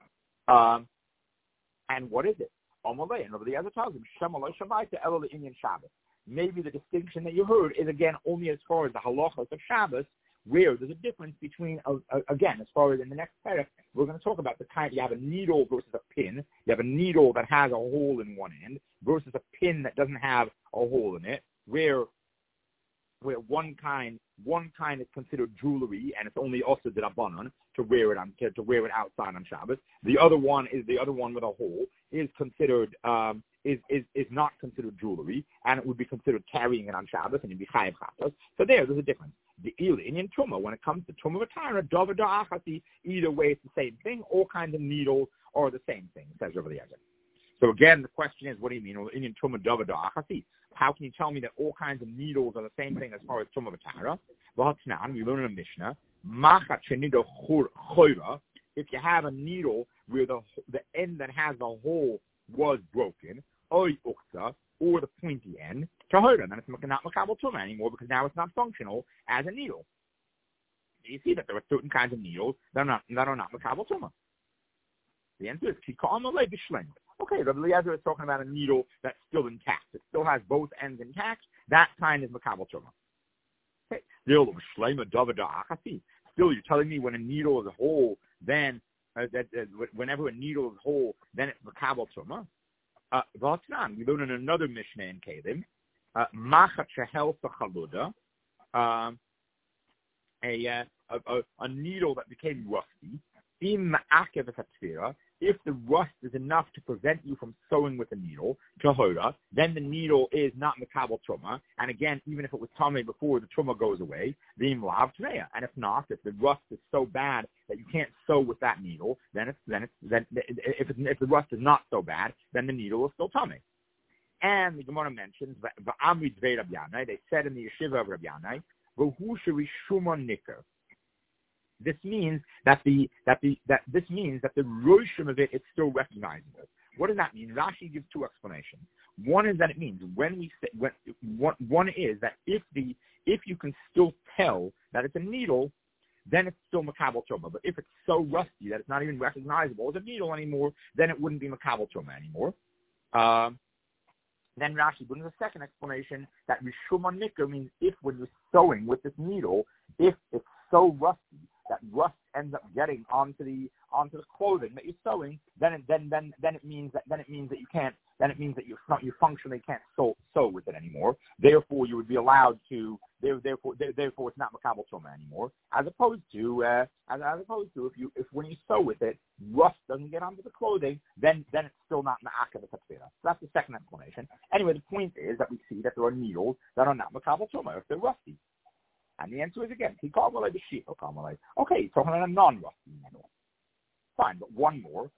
S1: And what is it? Amalei. And Rabbi Eliezer tells him Shemaloi Shamaita elo le'inyan Shabbos. Maybe the distinction that you heard is again only as far as the halachos of Shabbos, where there's a difference between, again, as far as in the next parak, we're going to talk about the kind, you have a needle versus a pin. You have a needle that has a hole in one end versus a pin that doesn't have a hole in it, where one kind is considered jewelry and it's only also d'Rabbanan to wear it outside on Shabbos. The other one with a hole is considered is not considered jewelry, and it would be considered carrying it on Shabbos and it'd be chayav chatos. So there's a difference. The Indian Truma, when it comes to Truma v'Tahara, Dovada Achasi, either way it's the same thing. All kinds of needles are the same thing, says Rabbi Eliezer. So again, the question is, what do you mean? Indian Truma Dovada Achasi. How can you tell me that all kinds of needles are the same thing as far as Truma v'Tahara? We learn in a Mishnah, Machat shenido choira. If you have a needle where the end that has the hole was broken, oy uksa, or the pointy end, tahora, then it's not makabel truma anymore because now it's not functional as a needle. You see that there are certain kinds of needles that are not makabel truma. The answer is kika'amalei b'shlem. Okay, Rabbi Eliezer is talking about a needle that's still intact. It still has both ends intact. That kind is makabel truma. Okay, still you're telling me when a needle is whole, then whenever a needle is whole, then it's makabel truma. We learn in another Mishnah in Kelim, machat shehel chaluda, a needle that became rusty. If the rust is enough to prevent you from sewing with the needle, tahora, then the needle is not makabel truma. And again, even if it was tamei before, the truma goes away. V'im lav tmeya. And if not, if the rust is so bad that you can't sew with that needle, then if the rust is not so bad, then the needle is still tamei. And the Gemara mentions v'amri dvei Rabbi Yanai. They said in the yeshiva of Rabbi Yanai, v'hu sherishuma nicker. This means that the roshim of it is still recognizable. What does that mean? Rashi gives two explanations. One is that it means one is that if you can still tell that it's a needle, then it's still makabel truma. But if it's so rusty that it's not even recognizable as a needle anymore, then it wouldn't be makabel truma anymore. Then Rashi brings a second explanation that rishuma nikar means if when you're sewing with this needle, if it's so rusty that rust ends up getting onto the clothing that you're sewing, then it means that you functionally can't sew with it anymore. Therefore, you would be allowed to. Therefore, it's not makabel truma anymore. As opposed to if when you sew with it, rust doesn't get onto the clothing, then it's still not ma'akav v'tafsira. So that's the second explanation. Anyway, the point is that we see that there are needles that are not makabel truma if they're rusty. And the answer is again, okay, he's talking about a non-rusty needle. Fine, but one more.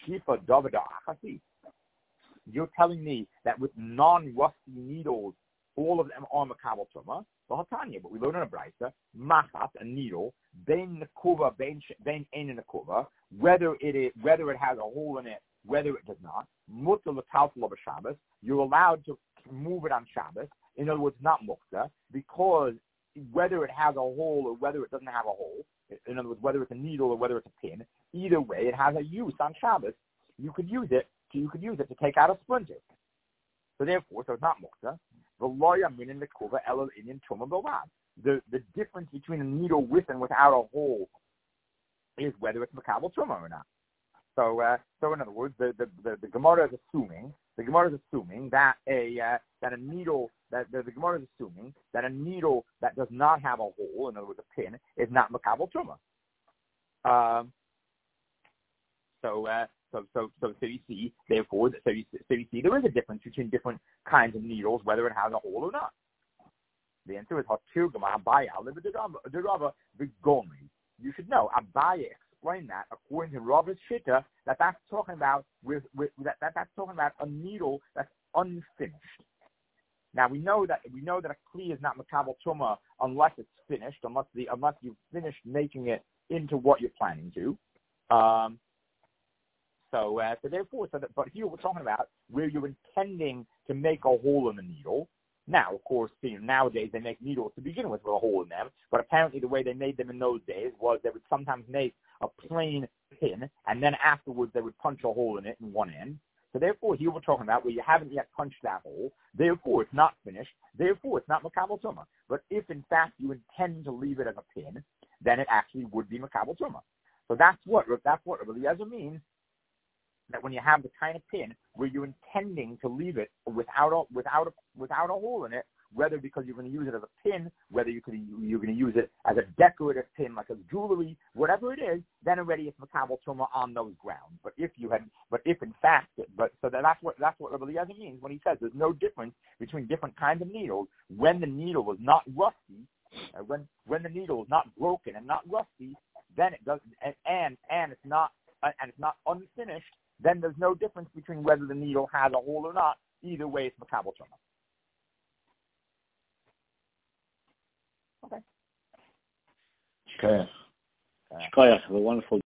S1: You're telling me that with non-rusty needles, all of them are makabel truma. But we learn in a brayta, machat, a needle, bein nekuva, bein ein nekuva, whether it has a hole in it, whether it does not. Mutter l'taltal b'Shabbos, you're allowed to move it on Shabbos. In other words, not mukta, because whether it has a hole or whether it doesn't have a hole, in other words, whether it's a needle or whether it's a pin, either way, it has a use on Shabbos. You could use it to take out a splinter. So therefore, it's not mukta. The difference between a needle with and without a hole is whether it's makabel truma or not. So in other words, the Gemara is assuming that a needle that does not have a hole, in other words, a pin, is not makabel truma. So you see, therefore, there is a difference between different kinds of needles, whether it has a hole or not. The answer is Hatir Gama Abaya Derava Vigoni. You should know Abaya explained that according to Rava's Shitta that's talking about that's talking about a needle that's unfinished. Now we know that a kli is not makabel truma unless it's finished, unless you've finished making it into what you're planning to. But here we're talking about where you're intending to make a hole in the needle. Now, of course, nowadays they make needles to begin with a hole in them, but apparently the way they made them in those days was they would sometimes make a plain pin, and then afterwards they would punch a hole in it in one end. So therefore, here we're talking about where you haven't yet punched that hole. Therefore, it's not finished. Therefore, it's not makabel truma. But if in fact you intend to leave it as a pin, then it actually would be makabel truma. So that's what Rabbi Eliezer means. That when you have the kind of pin where you're intending to leave it without a hole in it, whether because you're going to use it as a pin, whether you're going to use it as a decorative pin like a jewelry, whatever it is, then already it's makabel truma on those grounds. That's what Rabbi Eliezer means when he says there's no difference between different kinds of needles when the needle is not rusty, when the needle is not broken and not rusty, then it does and it's not unfinished. Then there's no difference between whether the needle has a hole or not. Either way, it's makabel truma. Okay.
S2: Shkoyach. Have a wonderful